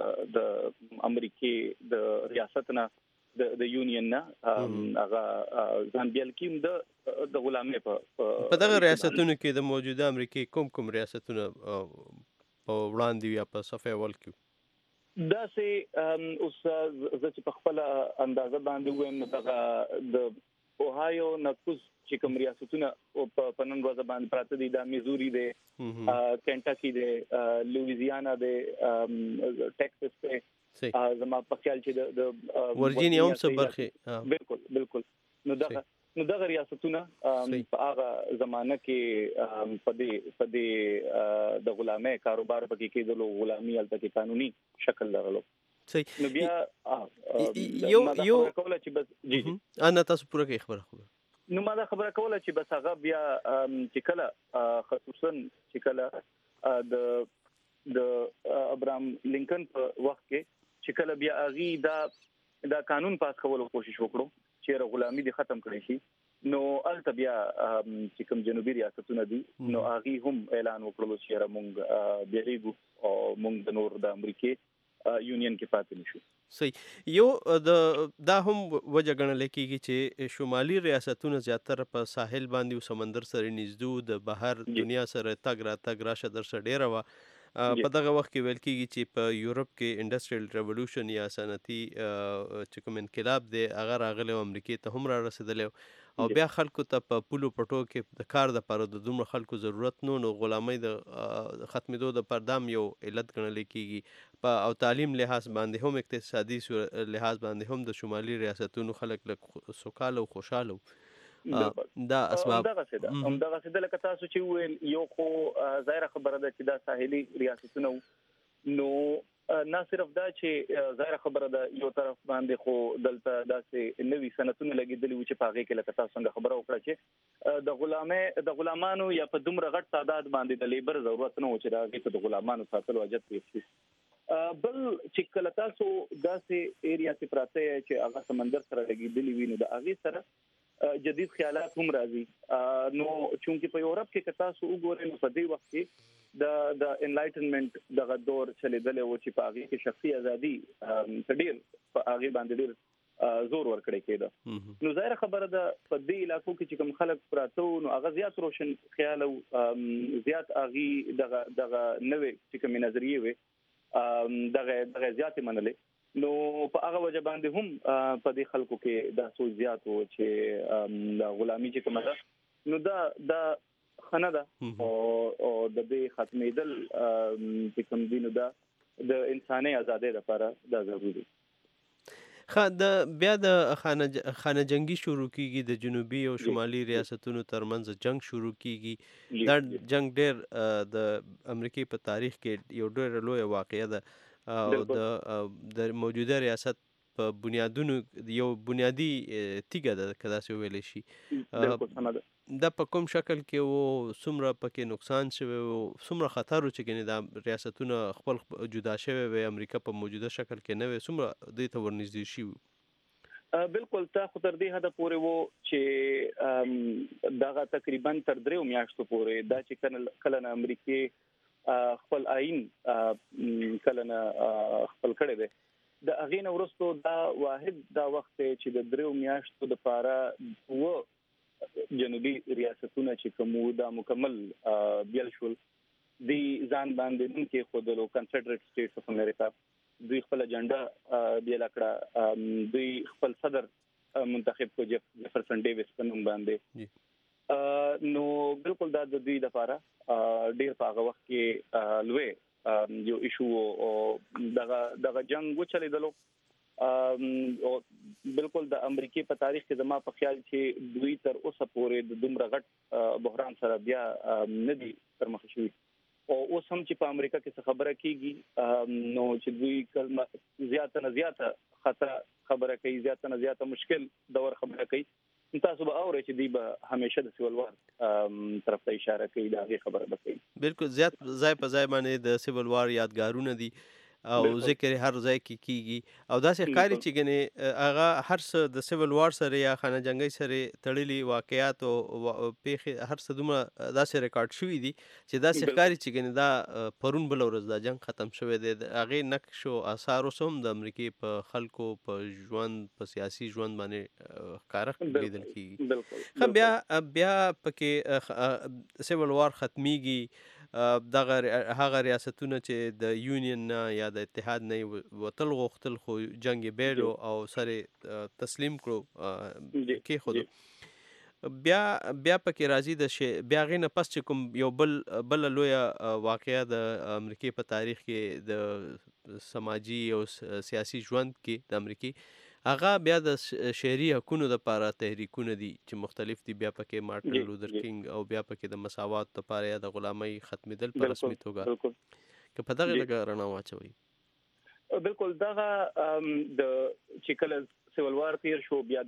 د امریکای د ریاستونه د یونین نه هغه ځان بیل کیم د غلامۍ په دغه ریاستونو کې د موجوده امریکای کوم ریاستونه په وړاندې یا په صفه اول کې دا سه اوس چې په خپل اندازه باندې وایم دغه د اوهایو نکوز چې کوم ریاستونه په نن ورځ باندې پراته دي د میزوري دي کینټاکی دي لویزیانا دي ټکساس دي زما په خیال چې د ورجینیا هم څه برخه بالکل نو دغه ریاستونه په هغه زمانه کې په دې د غلامۍ کاروبار پکې کېدلو غلامي البته کې قانوني شکل لرلو صحیح نو بیا یو کوله چې بس جی انا تاسو پوره خبره نو ما دا خبره کوله چې بس هغه بیا چې کله خصوصا چې کله د ابراهام لینکن په وخت کې چې کله بیا اغي دا قانون پاس کولو کوشش وکړو چې غلامي دې ختم کړي شي نو البته بیا چې کوم جنوبي ریاستونه دي نو اغي هم اعلان وکړو چې موږ بیریګو او موږ د نور د امریکای یونین کې پاتې نشو. صحیح یو دا هم وجه ګڼل کېږي چې شمالي ریاستونه زیاتره په ساحل باندې او سمندر سره نږدې د بهر دنیا سره تګ راتګ راشه درشه ډیره وه په دغه وخت کې ویل کېږي چې په یورپ کې انډسټریل ریولوشن یا صنعتي چې کوم انقلاب دی هغه راغلی امریکای ته هم را رسېدلی او بیا خلکو ته په پولو پټو کې د کار دپاره د دومره خلکو ضرورت نو غلامۍ د ختمېدو دپاره دا هم یو علت ګڼلی کېږي او تعلیم لحاظ باندې هم اقتصادي لحاظ باندې هم د شمالي ریاستونو خلک لږ سوکاله او خوشحاله دا اسباب همدغه څه د لکه تاسو چې ویل یو خو ظاهره خبره ده چې دا ساحلي ریاستونه نو نه صرف دا چې ظاهره خبره ده یو طرف باندې خو دلته داسې نوي صنعتونه لګېدلي و چې په هغې کې لکه تاسو څنګه خبره وکړه چې د غلامانو یا په دومره غټ تعداد باندې د لیبر ضرورت نه و چې د هغې ته د غلامانو ساتلو حاجت پېښ شي بل چې کله تاسو داسې ایریا کې پراته چې هغه سمندر سره لګېدلي وي نو د هغې سره جدید خیالات هم راځي نو چونکه په یورپ کې تاسو وګورئ نو په دې وخت کې د انلایټنمنت دغه دور چلیدل او چې په هغه کې شخصي ازادي ډېر په هغه باندې ډېر زور ورکړی کېده نو ظاهر خبره ده په دې علاقو کې چې کوم خلک پراته نو هغه زیات روشن خیال او زیات هغه دغه نوې چې کوم نظریه وي دغه زیات منلې نو په هغه وجه باندې هم په دې خلکو کې دا سوچ زیات وو چې د غلامي چې کومه ده نو دا خنه ده او د دې ختمېدل چې کوم دي نو دا د انساني ازادۍ لپاره دا ضروري بیا د خانه جنگي شروع کیږي د جنوبي او شمالي ریاستونو ترمنځ جنگ شروع کیږي دا جنگ ډېر د امریکای په تاریخ کې یو ډېر لوی واقعه ده او د موجوده ریاست په بنیادونو یو بنیادی تیګه ده که داسې ویلی شي دا په کوم شکل کې و څومره پکې نقصان شوی و څومره خطر و چې ګنې دا ریاستونه خپل جدا شوی وي امریکا په موجوده شکل کې نه وي څومره دوی ته ورنږدې شي بالکل تا خو تر دې حده پورې وو چې دغه تقریبا تر 3 میاشتو پورې دا چې کله نه امریکای خپل آئین کله نه خپل کړی دی د هغې نه وروستو دا واحد دا وخت چې د 3 میاشتو دپاره و جنوبي ریاستونه چې کوم دا مکمل بیل شول دی ځان باندې نوم کېښودلو کنفیډریټ سټیټس اف امریکا دوی خپل اجنډا بیله کړه دوی خپل صدر منتخب کړو جیفرسن ډیویس په نوم باندې نو بالکل دا د دوی لپاره ډېر په هغه وخت کې لوی یو ایشو او دغه جنگ وچلیدلو او بالکل د امریکای په تاریخ کې زما په خیال چې دوی تر اوسه پورې د دومره غټ بحران سره بیا نه دي ترمخ شوي او اوس هم چې په امریکا کې څه خبره کیږي نو چې دوی کلمه زیاته نه زیاته خطر خبره کوي زیاته نه زیاته مشکل دور خبره کوي تاسو به اورئ چې دوی به همیشه د سیول وار طرف ته اشاره کوي، د هغې خبره به کوي. بالکل زیات ځای په ځای باندې د سیول وار یادګارونه دي او ذکر هر ځای کې کیږي او داسې ښکاري چې ګنې هغه هر څه د سیول وار سره یا خانه جنګۍ سره تړلي واقعیات او پیښې هر څه دومره داسې ریکارډ شوي دي چې داسې ښکاري چې ګنې دا پرون بله ورځ دا جنګ ختم شوی دی. د هغې نقش او آثار اوس هم د امریکې په خلکو په ژوند په سیاسي ژوند باندې ښکاره لیدل کیږي. بیا پکې سیول وار ختمیږي، دغه هغه ریاستونه چې د یونین نه یا د اتحاد نه وتل غوښتل خو جنګ یې بیلو او سره تسلیم کړو کېښودو. بیا پکې راځي بیا هغې نه پس چې کوم یو بله لویه واقعه د امریکې په تاریخ کې د سماجي او سیاسي ژوند کې د امریکې هغه بیا د شهري حقونو دپاره تحریکونه دي چې مختلف دي. بیا پکې مارټن لوتر کینګ او بیا پکې د مساوات دپاره یا د غلامۍ ختمېدل په رسمي توګه که په دغې لږه رڼا واچوئ. بالکل دغه د چې کله سیول وار تیر شو بیا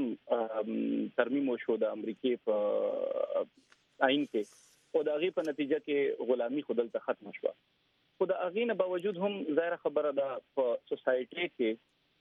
14 ترمیم وشو د امریکې په آئین کې او د هغې په نتیجه کې غلامي خو دلته ختمه شوه. خو د هغې نه باوجود هم ظاهره خبره ده په سوسایټي کې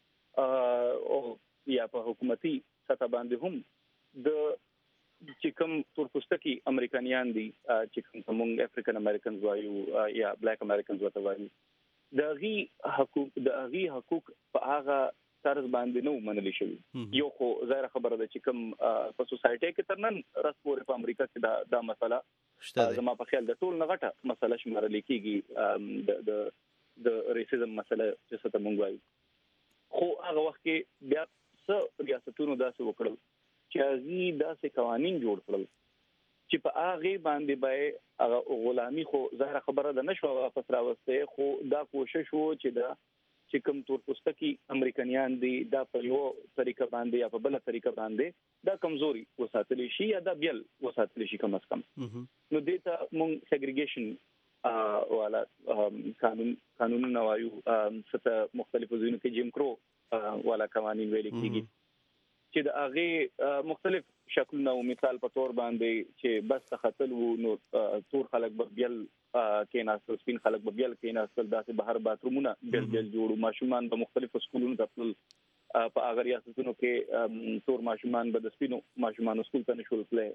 او یا په حکومتي سطح باندې هم د چې کوم تورپوستکي امریکایان دي چې کوم موږ افریقن امریکنز وایو یا بلیک امریکنز ورته وایو د هغې حقوق په هغه طرز باندې نه منل شوي. یو خو ظاهره خبره ده چې کوم په سوسایټي کې تر نن ورځ پورې په امریکا کې دا مسله زما په خیال د ټول نه غټه مسله شمارل کېږي د ریسیزم مسله چې څه ته موږ وایو. خو هغه وخت کې بیا څه ریاستونو داسې وکړل چې هغې داسې قوانین جوړ کړل چې په هغې باندې به هغه غلامي خو ظاهره خبره ده نه شوه واپس راوستی، خو دا کوشش و چې کوم تورپوستکي امریکایان دي دا په یو طریقه باندې یا په بله طریقه باندې دا کمزوري وساتلی شي یا دا بیل وساتلی شي کم از کم. نو دې ته موږ سیګریګیشن والا قانونونه وایو، څه مختلفو ځایونو کې جیم کرو والا قوانین ویل کېږي چې د هغې مختلف شکلونه او مثال په طور باندې چې بس تختل وو نو تور خلک به بیل کېناستل، سپین خلک به بیل کېناستل، داسې بهر باترومونه بیل جوړو، ماشومان به مختلفو سکولونو ته تلل. په هغه ریاستونو کې تور ماشومان به د سپینو ماشومانو سکول ته نه شول تللی.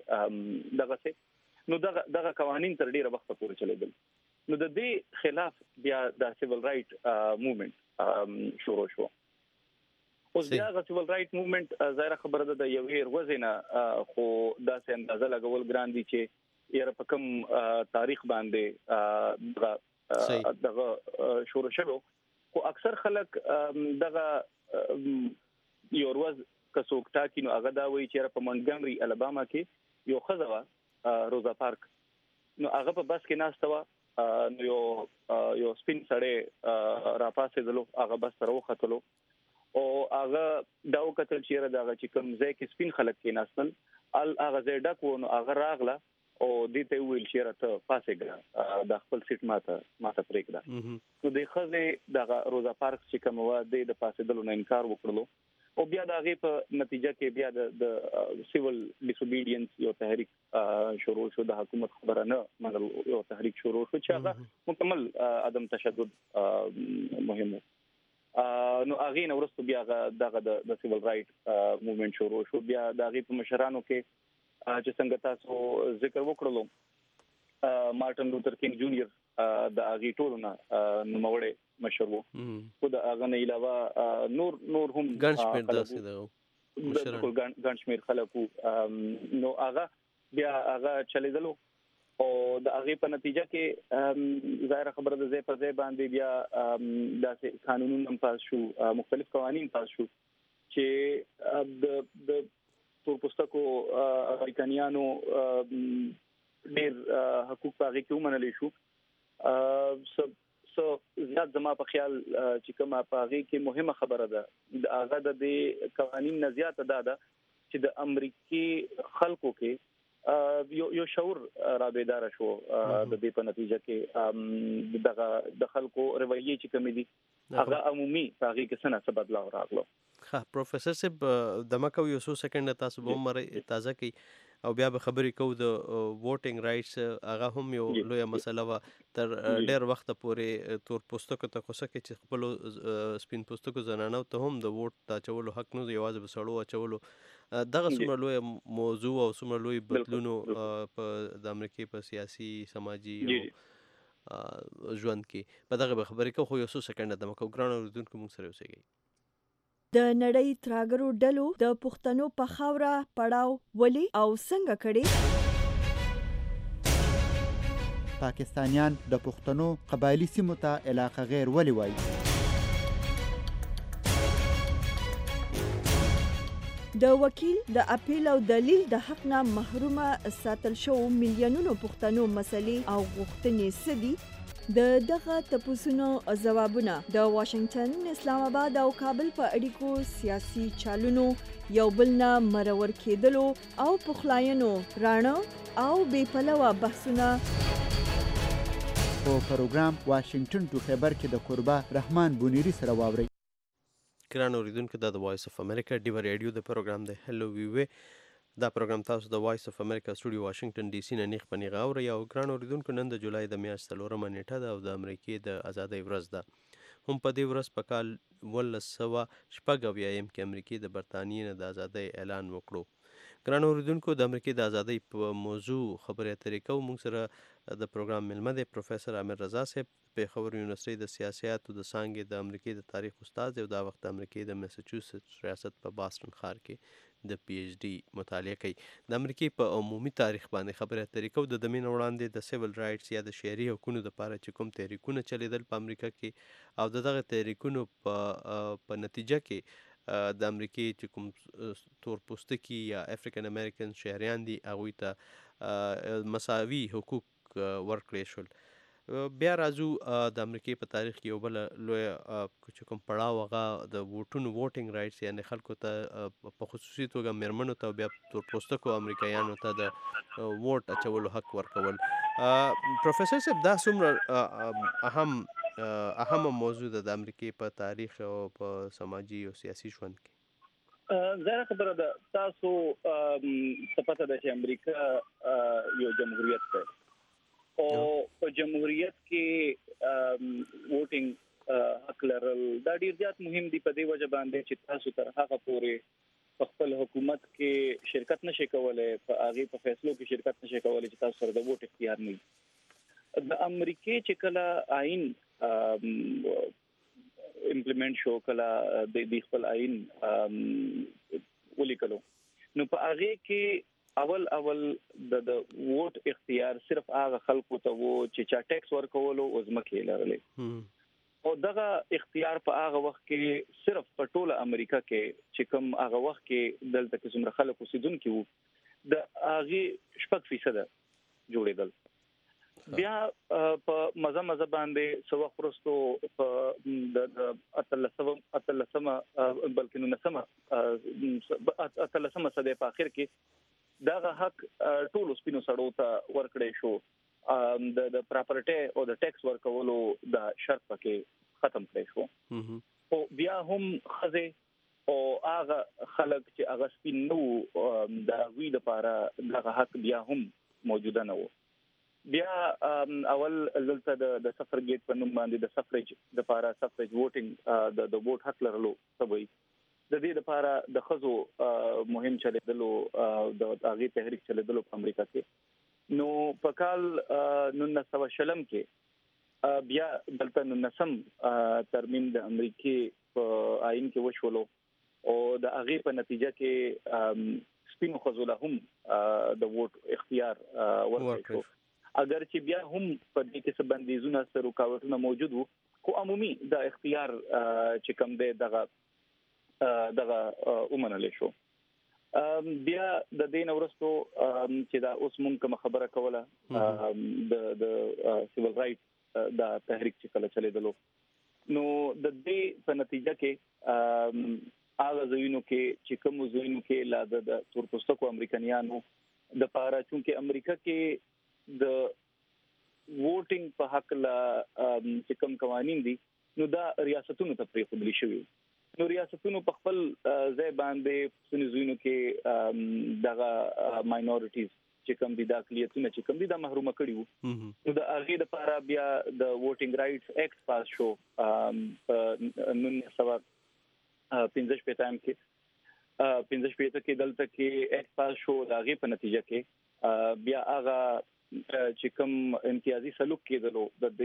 دغسې نو دغه قوانین تر ډیره وخته پورې چلیدل. نو د دې خلاف بیا د سیول رائټ موومنټ شروع شو. اوس بیا د سیول رائټ موومنټ ظاهره خبره ده د یوې ورځې نه خو داسې اندازه لګول ګران دي چې یاره په کوم تاریخ باندې دغه شروع شوی. خو اکثر خلک دغه یو ورځ که څوک ټاکي نو هغه دا وایي چې په منټګمري الاباما کې یو ښځه وه روزا پارک، نو هغه په بس کې ناسته وه، نو یو سپین سړی راپاسېدلو، هغه بس سره وختلو او هغه دا وکتل چې یاره دغه چې کوم ځای کې سپین خلک کېناستل هغه ځای ډک و، نو هغه راغله او دې ته وویل چې یاره ته پاسېږه، دا خپل سیټ ماته پرېږده. نو د ښځې دغه روزا پارک چې کومه وه دې د پاسېدلو نه انکار وکړلو او بیا د هغې په نتیجه کې بیا د سیول ډیسوبیډینس یو تحریک شروع شو، د حکومت خبره نه منل یو تحریک شروع شو چې هغه مکمل عدم تشدد مهم و. نو هغې نه وروسته بیا دغه د سیول رائټ موومنټ شروع شو. بیا د هغې په مشرانو کې چې څنګه تاسو ذکر وکړلو مارټن لوتر کینګ جونیئر د هغې ټولو نه نوموړی مشر و، خو د هغه نه علاوه نور هم ګڼ شمېر داسې بالکل ګڼ شمېر خلک وو. نو هغه بیا هغه چلیدلو او د هغې په نتیجه کې ظاهره خبره د ځای په ځای باندې بیا داسې قانونونه هم پاس شو، مختلف قوانین پاس شو چې د تورپوستکو امریکایانو ډېر حقوق په هغې کې ومنلی شو. زیات زما په خیال چې کومه په هغې کې مهمه خبره ده د هغه د دې قوانین نه زیاته دا ده چې د امریکې خلکو کې یو شعور را بیداره شو د دې په نتیجه کې دغه د خلکو رویې چې کومې دي هغه عمومي هغه کې څه نه څه بدلاو راغلو. ها پروفیسور صاحب دمکو یو څو سکند تاسو به مری تازه کی او بیا به خبرې کوو د ووټینګ رائټس هغه هم یو لویه مسله و تر ډېر وخت پورې تور پوستکو ته کوڅه کې چې خپل سپین پوستکو زنانو ته هم د ووټ ته چولو حق نه یوازې به سړو اچولو دغه څومره لوی موضوع او څومره لوی بدلونو په د امریکای په سیاسي سماجي ژوند کې په دغه خبرې کوو. خو یو څو سکند دمکو ګران اوریدونکو موږ سره اوسئ. د نړۍ تراګرو ډلو د پښتنو په خاوره پړاو ولي او څنګه کړي؟ پاکستانیان د پښتنو قبایلی سیمو ته علاقه غیر ولي وایي؟ د وکیل د اپیل او دلیل د حق نه محرومه ساتل شو میلیونونو پښتنو مسلې او غوښتنې سدي؟ د دغه تپوسونو ځوابونه د واشنگټن، اسلام آباد او کابل په اړیکو سیاسي چالونو یو بل نه مرور کېدلو او پخلاینو راڼه او بې پلوه بحثونه په پروګرام واشنگټن ټو خیبر کې د قربا رحمان بونیری سره واوري. ګران اوریدونکو دا د وایس اف امریکا ډیو ریډیو د پروګرام د هلو ویوي دا پروګرام تاسو د وایس اف امریکا سټوډیو واشنگټن ډي سي نه نیغ په نیغه اورئ. او ګران اوریدونکو نن د جولای د میاشتې 4مه نیټه ده او د امریکې د ازادۍ ورځ ده. هم په دې ورځ په کال 1946 کې امریکې د برطانیې نه د ازادۍ اعلان وکړو. ګران اوریدونکو د امریکې د ازادۍ په موضوع خبرې اترې کوو. موږ سره د پروګرام ملمه دی پروفیسور عامر رضا صاحب پیښور یونیورسيټي د سیاسیاتو د څانګې د امریکې د تاریخ استاد دی او دا وخت د امریکې د میساچوسټس ریاست په باستون ښار کې د پی ایچ ډي مطالعه کوي. د امریکې په عمومي تاریخ باندې خبرې اترې کوو. د دمین وړاندې د سیول رائټس یا د شهري حقوقو لپاره چې کوم تحریکونه چلیدل په امریکا کې او دغه تحریکونو په نتیجه کې د امریکې چې کوم تور پوستکي یا افریکن امریکن شهریان دي هغوی ته مساوي حقوق ورکړی شول. بیا راځو د امریکې په تاریخ کې یو بل لوی چې کوم پړاو هغه د ووټونو ووټینګ رائټس یعنی خلکو ته په خصوصي توګه میرمنو ته بیا تور پوستکو امریکایانو ته د ووټ اچولو حق ورکول. پروفیسور صاحب دا څومره اهم موضوع ده د امریکې په تاریخ او په سماجي او سیاسي ژوند کې؟ زه خبره ده تاسو څه پته ده چې امریکا یو جمهوریت ده او په جمهوریت کې ووټینګ حق لرل دا ډیر زیات مهم دی په دې وجه باندې چې تاسو تر هغه پورې په خپل حکومت کې شرکت نشئ کولای، په هغه په فیصلو کې شرکت نشئ کولای چې تاسو سره د ووټ اختیار نه وي. د امریکای چې کله آئین امپلیمنٹ شو، کله د خپل آئین ولیکلو، نو په هغه کې اول د ووټ اختیار صرف هغه خلکو ته وو چې چا ټیکس ورکولو او ځمکې لرلې او دغه اختیار په هغه وخت کې صرف په ټوله امریکا کې چې کوم هغه وخت کې دلته کې څومره خلک اوسېدونکي وو د هغه 6% جوړېدل. بیا په مزه باندې سو وخت وروستو په د اتلسمه بلکې 19 صدې په اخر کې دغه حق ټول سپینو سړو ته ورکړې شو. د پراپرټي او د ټیکس ورکولو د شرط پکې ختم کړی شو. او بیا هم خزه او هغه خلک چې هغه سپین نو د وی لپاره دغه حق بیا هم موجوده نه وو. بیا اول دلته د سفر گیټ په نوم باندې د سفرج د لپاره سفرج ووټینګ د ووټ حق لرلو سبوي د دې لپاره د خزو مهم چلیدلو د هغه تحریک چلیدلو په امریکا کې. نو په کال 1940 کې بیا دلته 19 ترمیم د امریکای په آئین کې وشولو او د هغه په نتیجه کې سپینو خزو له هم د ووټ اختیار ورکړل شو. اگر چې بیا هم په دې کې څه بندیزونه سره رکاوټونه موجود وو، خو عمومي د اختیار چې کوم دی دغه ومنل شو. بیا د دین ورستو چې دا اوس مونږ کوم خبره کوله د سیول رائټ دا تحریک چې کله چلیدلو، نو د دې په نتیجه کې هغه ځایونو کې چې کوم ځایونو کې لا د تور پوستکو امریکایانو د پاره چې امریکا کې د ووټینګ په حق لا چې کوم قوانين دي نو دا ریاستونو ته پریښودل شوی. نو ریاستونو په خپل ځای باندې سنځونو کې دغه ماینورټیز چې کوم دي د اقلیتونو چې کوم دي د محروم کړي وو. نو د هغه لپاره بیا د ووټینګ رائټس ایکټ پاس شو په 1915 ټایم کې 15 کې دلته کې ایکټ پاس شو. د هغه په نتیجه کې بیا هغه چې کوم امتیازي سلوک کېدلو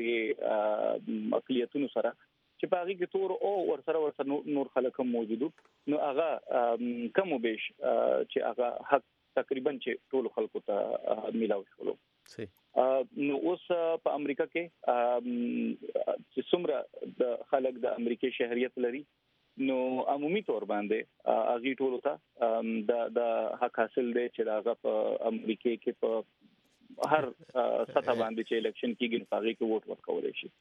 د اقلیتونو سره چې په هغه کې تور او ورسره نور خلک موجودو نو هغه کم وبېش چې هغه حق تقریبا چې ټول خلکو ته ملاوي شول. نو اوس په امریکا کې چې څومره د خلک د امریکای شهریت لري نو عمومي تور باندې هغه ټول ته د حق حاصل دی چې هغه په امریکا کې په هر سطح باندې چې الیکشن کېږي په هغه کې ووټ ورکول شي.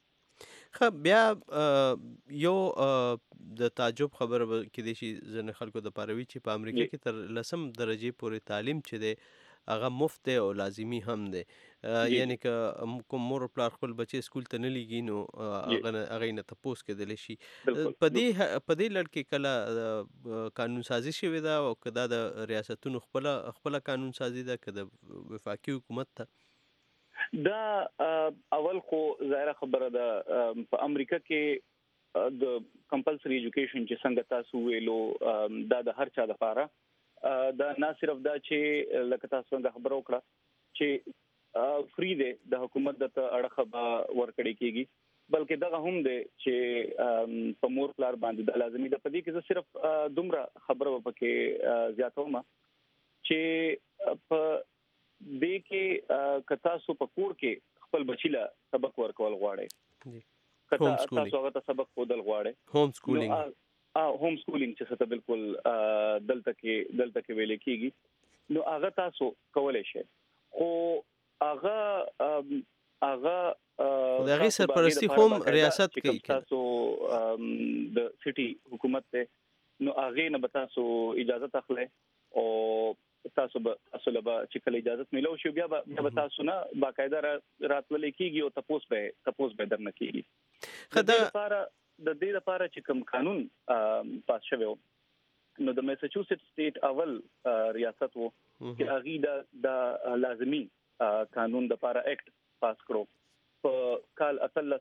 بیا یو د تعجب خبره کې دي چې ځنه خلکو د پاروي چې په امریکا کې تر 10 درجه پورې تعلیم چې دی هغه مفت او لازمی هم دی. یعنی که کوم مور پلار خپل بچي سکول ته نه لګي نو هغه نه تاسو کېدل شي. په دې لړ کې کله قانون سازي شوی دا او کدا د ریاستونو خپل قانون سازي دا کده وفاقي حکومت ته دا اول خو ظاهره خبره ده. په امریکا کې د کمپلسري ایجوکیشن چې څنګه تاسو ویلو دا د هر چا لپاره دا نه صرف دا چې لکه تاسو څنګه خبرو کړه چې فری دی د حکومت د اړخه ورکړی کیږي بلکې دا هم دی چې په مور پلار باندې د لازمي د پدې کې صرف دومره خبره وکړي زیاتوم چې په دې کې کتا سو په کور کې خپل بچی له سبق ورکول غواړي کتا تاسو هغه ته سبق ودل غواړي هوم سکولینګ هوم سکولینګ چې څه ته بالکل دلته کې ویل کېږي نو هغه تاسو کولای شئ خو هغه د هغه سرپرستی هم ریاست کوي تاسو د سټي حکومت ته نو هغه نه به تاسو اجازه تخلئ او تاسو به چې کله اجازه ملو شو بیا به تاسو نه باقاعده راتلل کېږي او تاسو به درنه کېږي. د دې لپاره چې کوم قانون پاس شوی نو د میساچوسټس سټیټ اول ریاست وو چې هغه د لازمی قانون د لپاره ایکټ پاس کړو په کال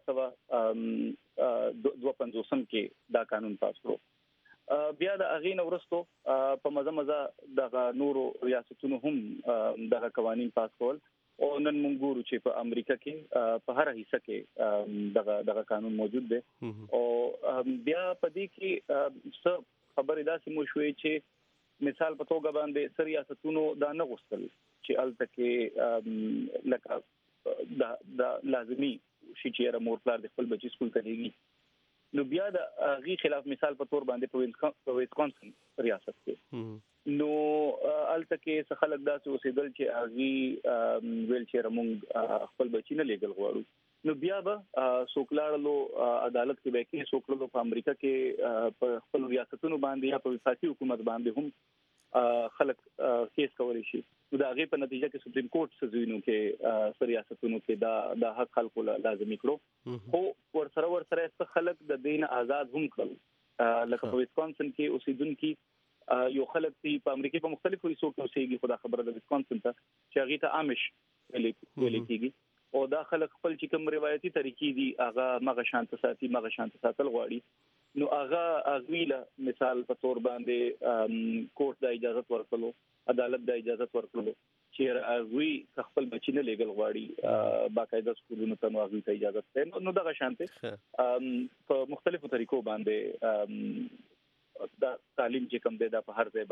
1952 کې دا قانون پاس کړو. بیا د اغین ورستو په مزه د نورو ریاستونو هم د قوانين پاس کول او نن موږ ګورو چې په امریکا کې په هر حصہ کې دغه قانون موجود دی او بیا په دې کې څه خبرې داسې مو شوې چې مثال په توګه باندې سر ریاستونو دا نه غوښتل چې الته کې لکه د لازمی شي چې مور پلار د خپل بچی سکول ته لېږي نو بیا د هغه خلاف مثال په تور باندې په ویسکونسن ریاست کې نو الته کې څه خلک داسې اوسېدل چې هغه ویل چې موږ خپل بچی نه لېږل غواړو نو بیا به سوکلاړلو عدالت کې به کې سوکلاړلو په امریکا کې په خپل ریاستونو باندې یا په وفاقي حکومت باندې هم خلک کیس کولی شي نو دا هغه په نتیجه کې سپریم کورټ سزوینو کې ریاستونو کې دا حق خلکو لازمي کړو خو ورسره څه خلک د دین آزاد هم کړل لکه په ویسکونسن کې اوسیدونکو یو خلک په امریکا په مختلفو ریسو کې اوسېږي خو دا خبره د ویسکونسن ته چې هغه ته آمش ویل کېږي او دا خلک خپل چې کوم روایتي طریقې دي هغه مغه شانت ساتل غواړي نو هغه ویله مثال په تور باندې کورټ د اجازه ورکړلو عدالت د اجازه ورکړلو چې هغه خپل بچی نه لېګل غواړي باقاعده سکولونو ته هغه ته اجازه ده نو دغه شانته په مختلفو طریقو باندې دا تعلیم چې کوم دی دا په هر ځای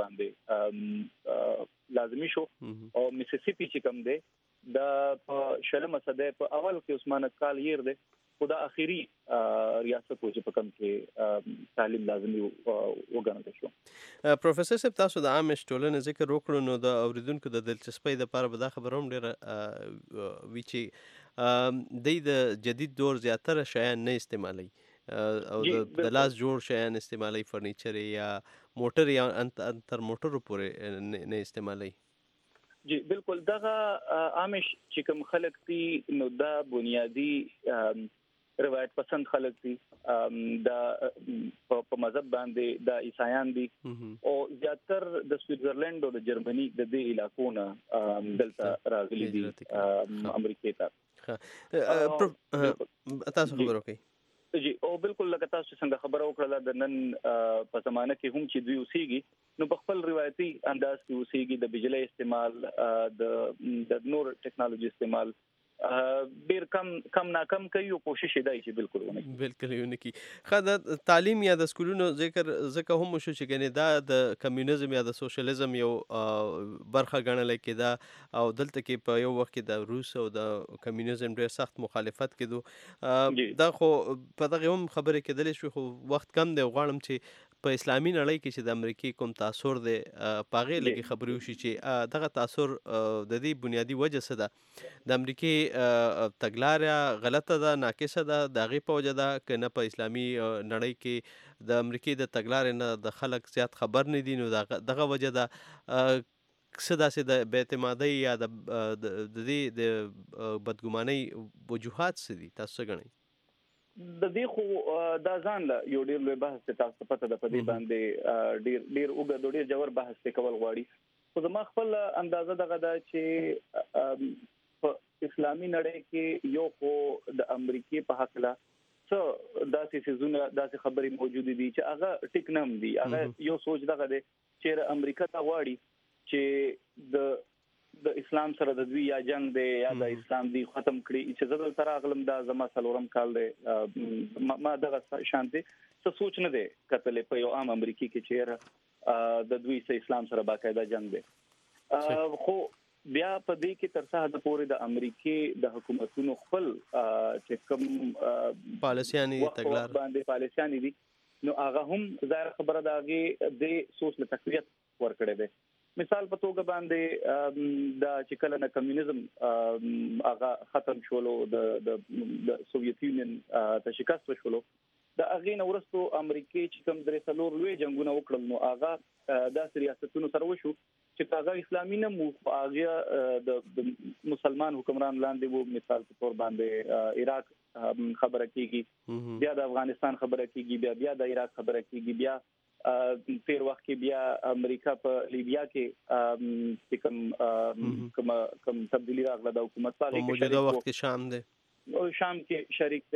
باندې لازمی شو او میسیسیپی چې کوم دی دا په شلمه صده په اول کې عثمان کال ير دی خدا اخیری ریاست چې په کوم کې تعلیم لازمي وګڼل شو. پروفیسور صاحب تاسو د عامه ټولنې ذکر وکړو نو د اوریدونکو د دلچسپۍ لپاره به دا خبره هم ډیره وی چې د جدید دور زیاتره شیان نه استعمالي او د لاس جوړ شیان استعمالي فرنیچر یا موټر یا انتر موټر پورې نه استعمالي. جی بالکل دغه عامش چې کوم خلک دي نو دا بنیادی روایت پسند خلک دي دا په مذهب باندې د عیسایان دي او زیاتر د سویټزرلند او د جرمني د دې علاقو نه دلته راغلي دي امریکا ته. تاسو خبرو کوي جی او بالکل لکه تاسو څنګه خبره وکړه د نن په زمانه کې هم چې دوی اوسېږي نو په خپل روایتي انداز کې اوسېږي د بجلی استعمال د نور ټیکنالوژي استعمال ډیر کم ناکم کوي او کوشش دی چې بالکل ونه کی خا تعلیم یا د سکولونو ذکر هم شو چې کنه دا د کمیونیزم یا د سوشلیزم یو برخه ګڼل کېده او دلته کې په یو وخت کې د روس او د کمیونیزم ډیر سخت مخالفت کېدو دا خو په دغه هم خبره کېدلې شو خو وخت کم دی غواړم چې په اسلامي نړۍ کې چې د امریکای کوم تاثیر دی پاغه لګي خبرې وشي چې دغه تاثیر د دې بنیادی وجه څه ده د امریکای تګلارې غلطه ده ناقصه ده دغه په وجه ده کنه په اسلامي نړۍ کې د امریکای د تګلارې نه د خلک زیات خبر نه دي نو دغه وجه ده څه داسې د بی‌اعتمادۍ یا د دې د بدګمانۍ وجوهات څه دي تاسو غنئ د دې خو دا ځان له یو ډیر لوی بحث تاسو پته د پدې باندې ډیر اوږد ډیر جوړ بحث کول غواړي خو زما خپل اندازه دغه دا چې په اسلامي نړۍ کې یو خو د امریکای په حق لا څه داسې سيزونه داسې خبرې موجود دي چې هغه ټیک نم دي هغه یو سوچ دغه دی چې امریکا ته غواړي چې د اسلام سره د دوی یا جنگ دی یا د اسلام دی ختم کړي چې زړه تر اغلم دا زما سلورم کال دی ما دغه شانتي څه سوچ نه دی کتلې په یو عام امریکای کې چې د دوی سره اسلام سره باقاعده جنگ دی خو بیا په دې کې تر څه د پورې د امریکای د حکومتونو خپل چې کوم پالیسياني تګلار باندې پالیسياني دي نو هغه هم ظاهر خبره داږي د سوچ له تقویت ورکړي دي مثال په توګه باندې د چې کله نه کمیونیزم هغه ختم شولو د سوویت یونین ته شکست شولو د هغه نو ورستو امریکای چې کوم درې څلور لوی جنگونه وکړل نو هغه د ریاستونو سره وشو چې هغه اسلامي نه مو هغه د مسلمان حکمران لاندې وو مثال په تور باندې عراق خبره کیږي بیا د افغانستان خبره کیږي بیا د عراق خبره کیږي بیا تیر وخت کې بیا امریکا په لیبیا کې کوم تبدیلی راغله د حکومت په موجوده وخت کې شام کې شریک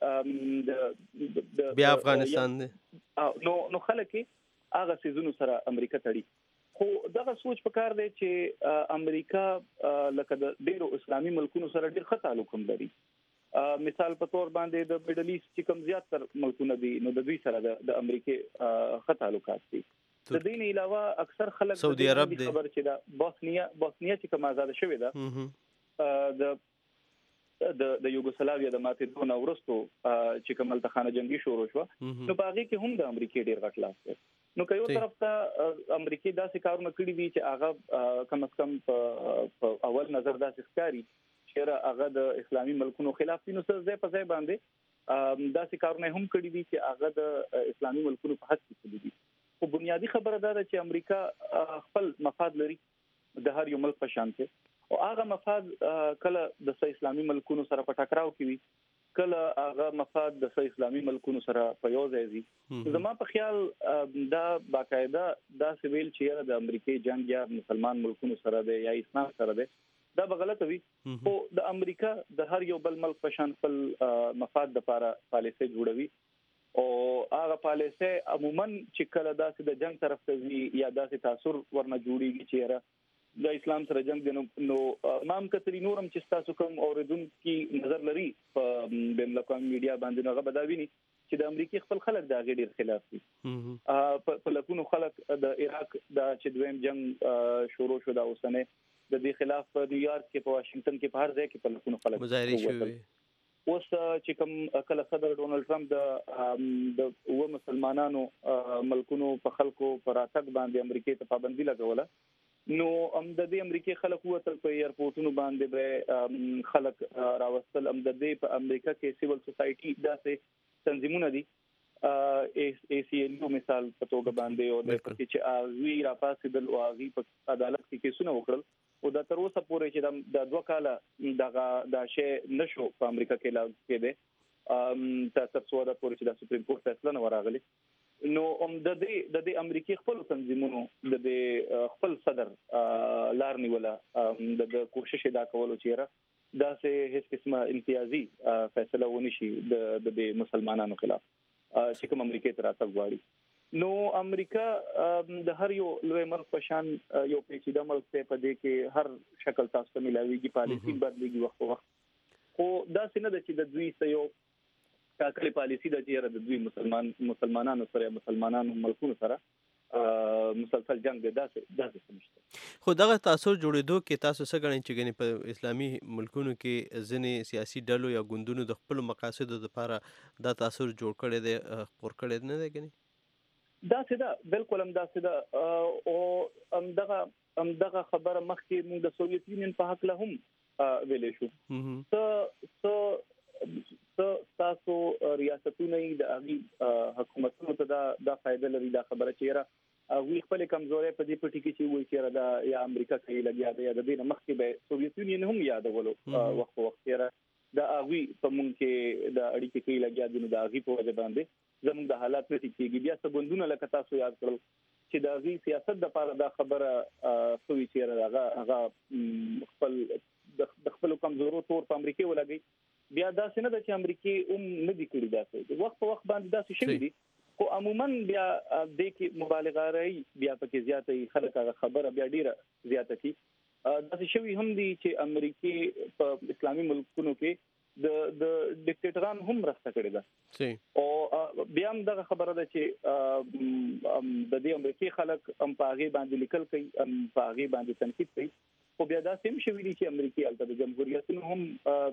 دی بیا افغانستان دی نو خلک هغه سيزونو سره امریکا تړي خو دغه سوچ پکار دی چې امریکا لکه د ډیرو اسلامي ملکونو سره ډیر ښه تعلق لري مثال په تور باندې د میډل ایست چې کوم زیات تر ملکونه دي نو د دوی سره د امریکای ښه تعلقات دي د دې نه علاوه اکثر خلک سعودي عرب دي خبر چې د بوسنیا چې کوم آزاد شوې ده د یوګوسلاویا د ماتېدو ورستو چې کوم التخانه جنگي شروع شو نو باغې کې هم د امریکای ډیر غټ لاس دی نو که یو طرف ته امریکای داسې کارونه کړی دي چې هغه کم از کم په اول نظر داسې ښکاري چې هغه د اسلامي ملکونو خلاف دي نو څه ځای په ځای باندې داسې کارونه هم کړی دي چې هغه د اسلامي ملکونو په حق کې دي خو بنیادی خبره ده چې امریکا خپل مفاد لري د هر یو ملک په شان کې او هغه مفاد کله د اسلامي ملکونو سره په ټکراو کې وي کله هغه مفاد د اسلامي ملکونو سره په یو ځای دي زما په خیال دا باقاعده دا سویل چې د امریکای جنگ یا مسلمان ملکونو سره دی یا اسلام سره دی دا به غلطه وي خو د امریکا د هر یو بل ملک په شان خپل مفاد لپاره پالیسي جوړوي او هغه پالیسي عموما چې کله داسې د جنگ طرف ته وي یا داسې تاثیر ورنه جوړیږي چې د اسلام سره جنگ نو امام کتري نورم چې تاسو کوم اوریدونکو نظر لري په بین الاقوامي میډیا باندې هغه بداویني چې د امریکای خپل خلک د غیر خلاف دي په لکونو خلک د عراق د چې دویم جنگ شروع شو دا اوسنه د دې خلاف په نیویارک کې په واشنگټن کې په هر ځای کې په لکونو خلک مظاهره شوي اوس چې کوم کله صدر ډونالد ټرمپ د مسلمانانو ملکونو په خلکو پر اتګ باندې امریکای ته پابندي لګوله نو د دې امریکای خلک وته په ایرپورټونو باندې به خلک راوستل د دې په امریکا کې سیول سوسايټي داسې تنظیمونه دي ACLU مثال په توګه باندې او د پکې چې اوی را پاسېدل او اوی په عدالت کې کیسونه وکړل او دا تر اوسه پورې چې د 2 کاله د شی نشو په امریکا کې لا کې دي تر څو دا پورې چې د سپریم کورټ فیصله نه راغلی. نو د دې امریکای خپل تنظیمونو د خپل صدر لار نیوله د کوشش دا کولو چې دا سه هیڅ قسمه امتیازي فیصله ونی شي د مسلمانانو خلاف چې کوم امریکای تر تاسو غواړي. نو امریکا د هر یو لوی ملک په شان یو پیچیده ملک ته په دې کې هر شکل تاسو ته ملاويږي، پالیسی بدلېږي وخت په وخت. خو دا څنګه د چې د دوی سيو ټاکلې پالیسی د چیرې د دوی مسلمانانو سره مسلمانانو ملکونو سره مسلسل جنگ دی داسې سمشته. خو دغه تاثیر جوړېدو کې تاسو څه غواړئ چې ګنې په اسلامي ملکونو کې ځینې سیاسي ډلو یا ګوندونو د خپل مقاصدو لپاره دا تاثیر جوړ کړی دی خپور کړی نه دی ګنې؟ داسې ده، بالکل هم داسې ده. او همدغه خبره مخکې موږ د سوویت یونین په حق له هم ویلې شو. تاسو ریاستونه د هغې حکومتونو ته دا فایده لري دا خبره چې وی خپل کمزوري په دې پټي کې چې وایي چې دا یا امریکا کوي لګیا دی یا د دې مخکې به سوویت یونین هم یادولو وخت یې دا هغه په مونږ کې د اړیکې کې لګیا دي. نو دا هغه په وجه باندې زموږ د حالات په تکیږي. بیا څنګه لکه تاسو یاد کړل چې د هغه سیاست د لپاره دا خبره سوي چې هغه خپل د خپل کمزورو تور په امریکا ولګي. بیا دا څنګه د چې امریکا نه دي کړی دا وخت په وخت باندې دا شي دي. خو عموما بیا د کې مبالغه راي بیا پکې زیاته خلک هغه خبره بیا ډیره زیاته کی. دا شوی هم دي چې امریکای په اسلامي ملکونو کې د ډیکټیټران هم راسته کړی دا. او بیا هم دا خبره ده چې د دې امریکای خلک هم په هغه باندې لیکل کوي، هم په هغه باندې تنقید کوي. خو بیا دا سم شوی دي چې امریکای البته د جمهوریتونو هم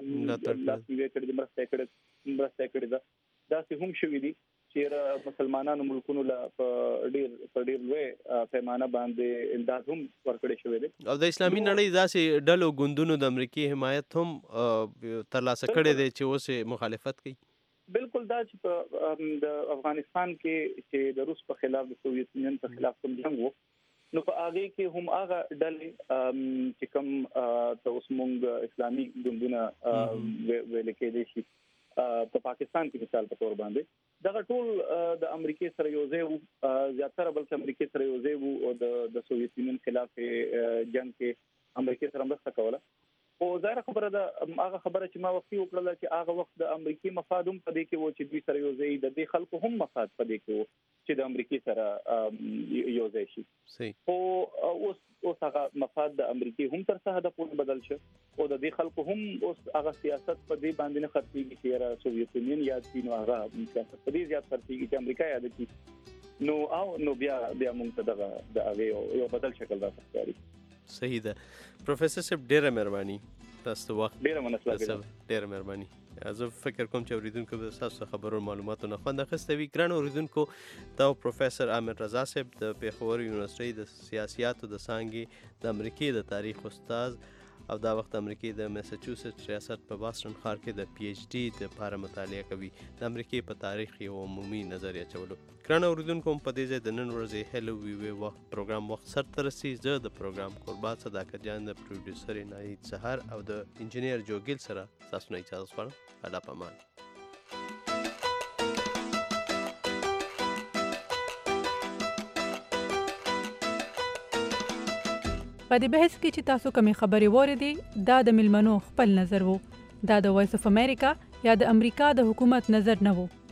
لاسوي کړی مرسته کړی دا سه هم شوی دي چې مسلمانانو ملکونو لا په ډیر لوی پیمانه باندې امداد هم ورکړی شوی دی. او د اسلامي نړۍ داسې ډلو ګوندونو د امریکای حمایت هم ترلاسه کړی دی چې اوس مخالفت کوي. بالکل دا چې د افغانستان کې چې د روس په خلاف د سوویت یونین په خلاف کوم جنگ وو، نو په هغه کې هم هغه ډلې چې کوم د اوس مونږ اسلامي ګوندونه ویل کېدي شي په پاکستان کې مثال په تور باندې دا ټول د امریکای سره یو ځای وو، زیاتره بلکې امریکای سره یو ځای وو او د سوویت یونین خلاف جنگ کې امریکای سره مرسته کوله. او ظاهر خبره ده هغه خبره چې ما وختي وکړه چې هغه وخت د امریکای مفاد هم په دې کې و چې دوی سره یو ځای د دې خلکو هم مفاد په دې کې و چې د امریکای سره یو ځای شي. او اوس هغه مفاد د امریکای هم تر څه هدف پورې بدل شو او د دې خلکو هم اوس هغه سیاست په دې باندې نه خرڅيږي چې را سوویت یونین یا چین هغه سیاست په دې زیات خرڅيږي چې امریکا یاد کی. نو بیا موږ ته د هغه یو بدل شکل راځي. صحیح ده. پروفیسور صاحب ډیره مهرباني تاسو وخت ډیره مناسبه ډیره مهرباني. زه فکر کوم چې اوریدونکو به تاسو خبرو معلوماتو نه خوند اخیسته وي. ګران اوریدونکو دا پروفیسور عامر رضا صاحب د پیښور یونیورسيټي د سیاسياتو د څانګې د امریکای د تاریخ استاد او دا وخت امریکای د میساچوسټس ریاست په باستون ښار کې د پی ایچ ډي لپاره مطالعه کوي. د امریکای په تاریخ یو عمومي نظریه چولو. ګران اوریدونکو په دې ځای د نن ورځې هلو وی وخت پروګرام وخت سره رسي. زه د پروګرام قربات صداقت جان د پروډوسر عنایت سحر او د انجینیر جوګل سره تاسو نه اجازه غواړم. الله پامان. په دې بحث کې چې تاسو کومې خبرې واورېدې دا د ملمنو خپل نظر وو. دا د وایس اف امریکا یا د امریکا د حکومت نظر نه وو.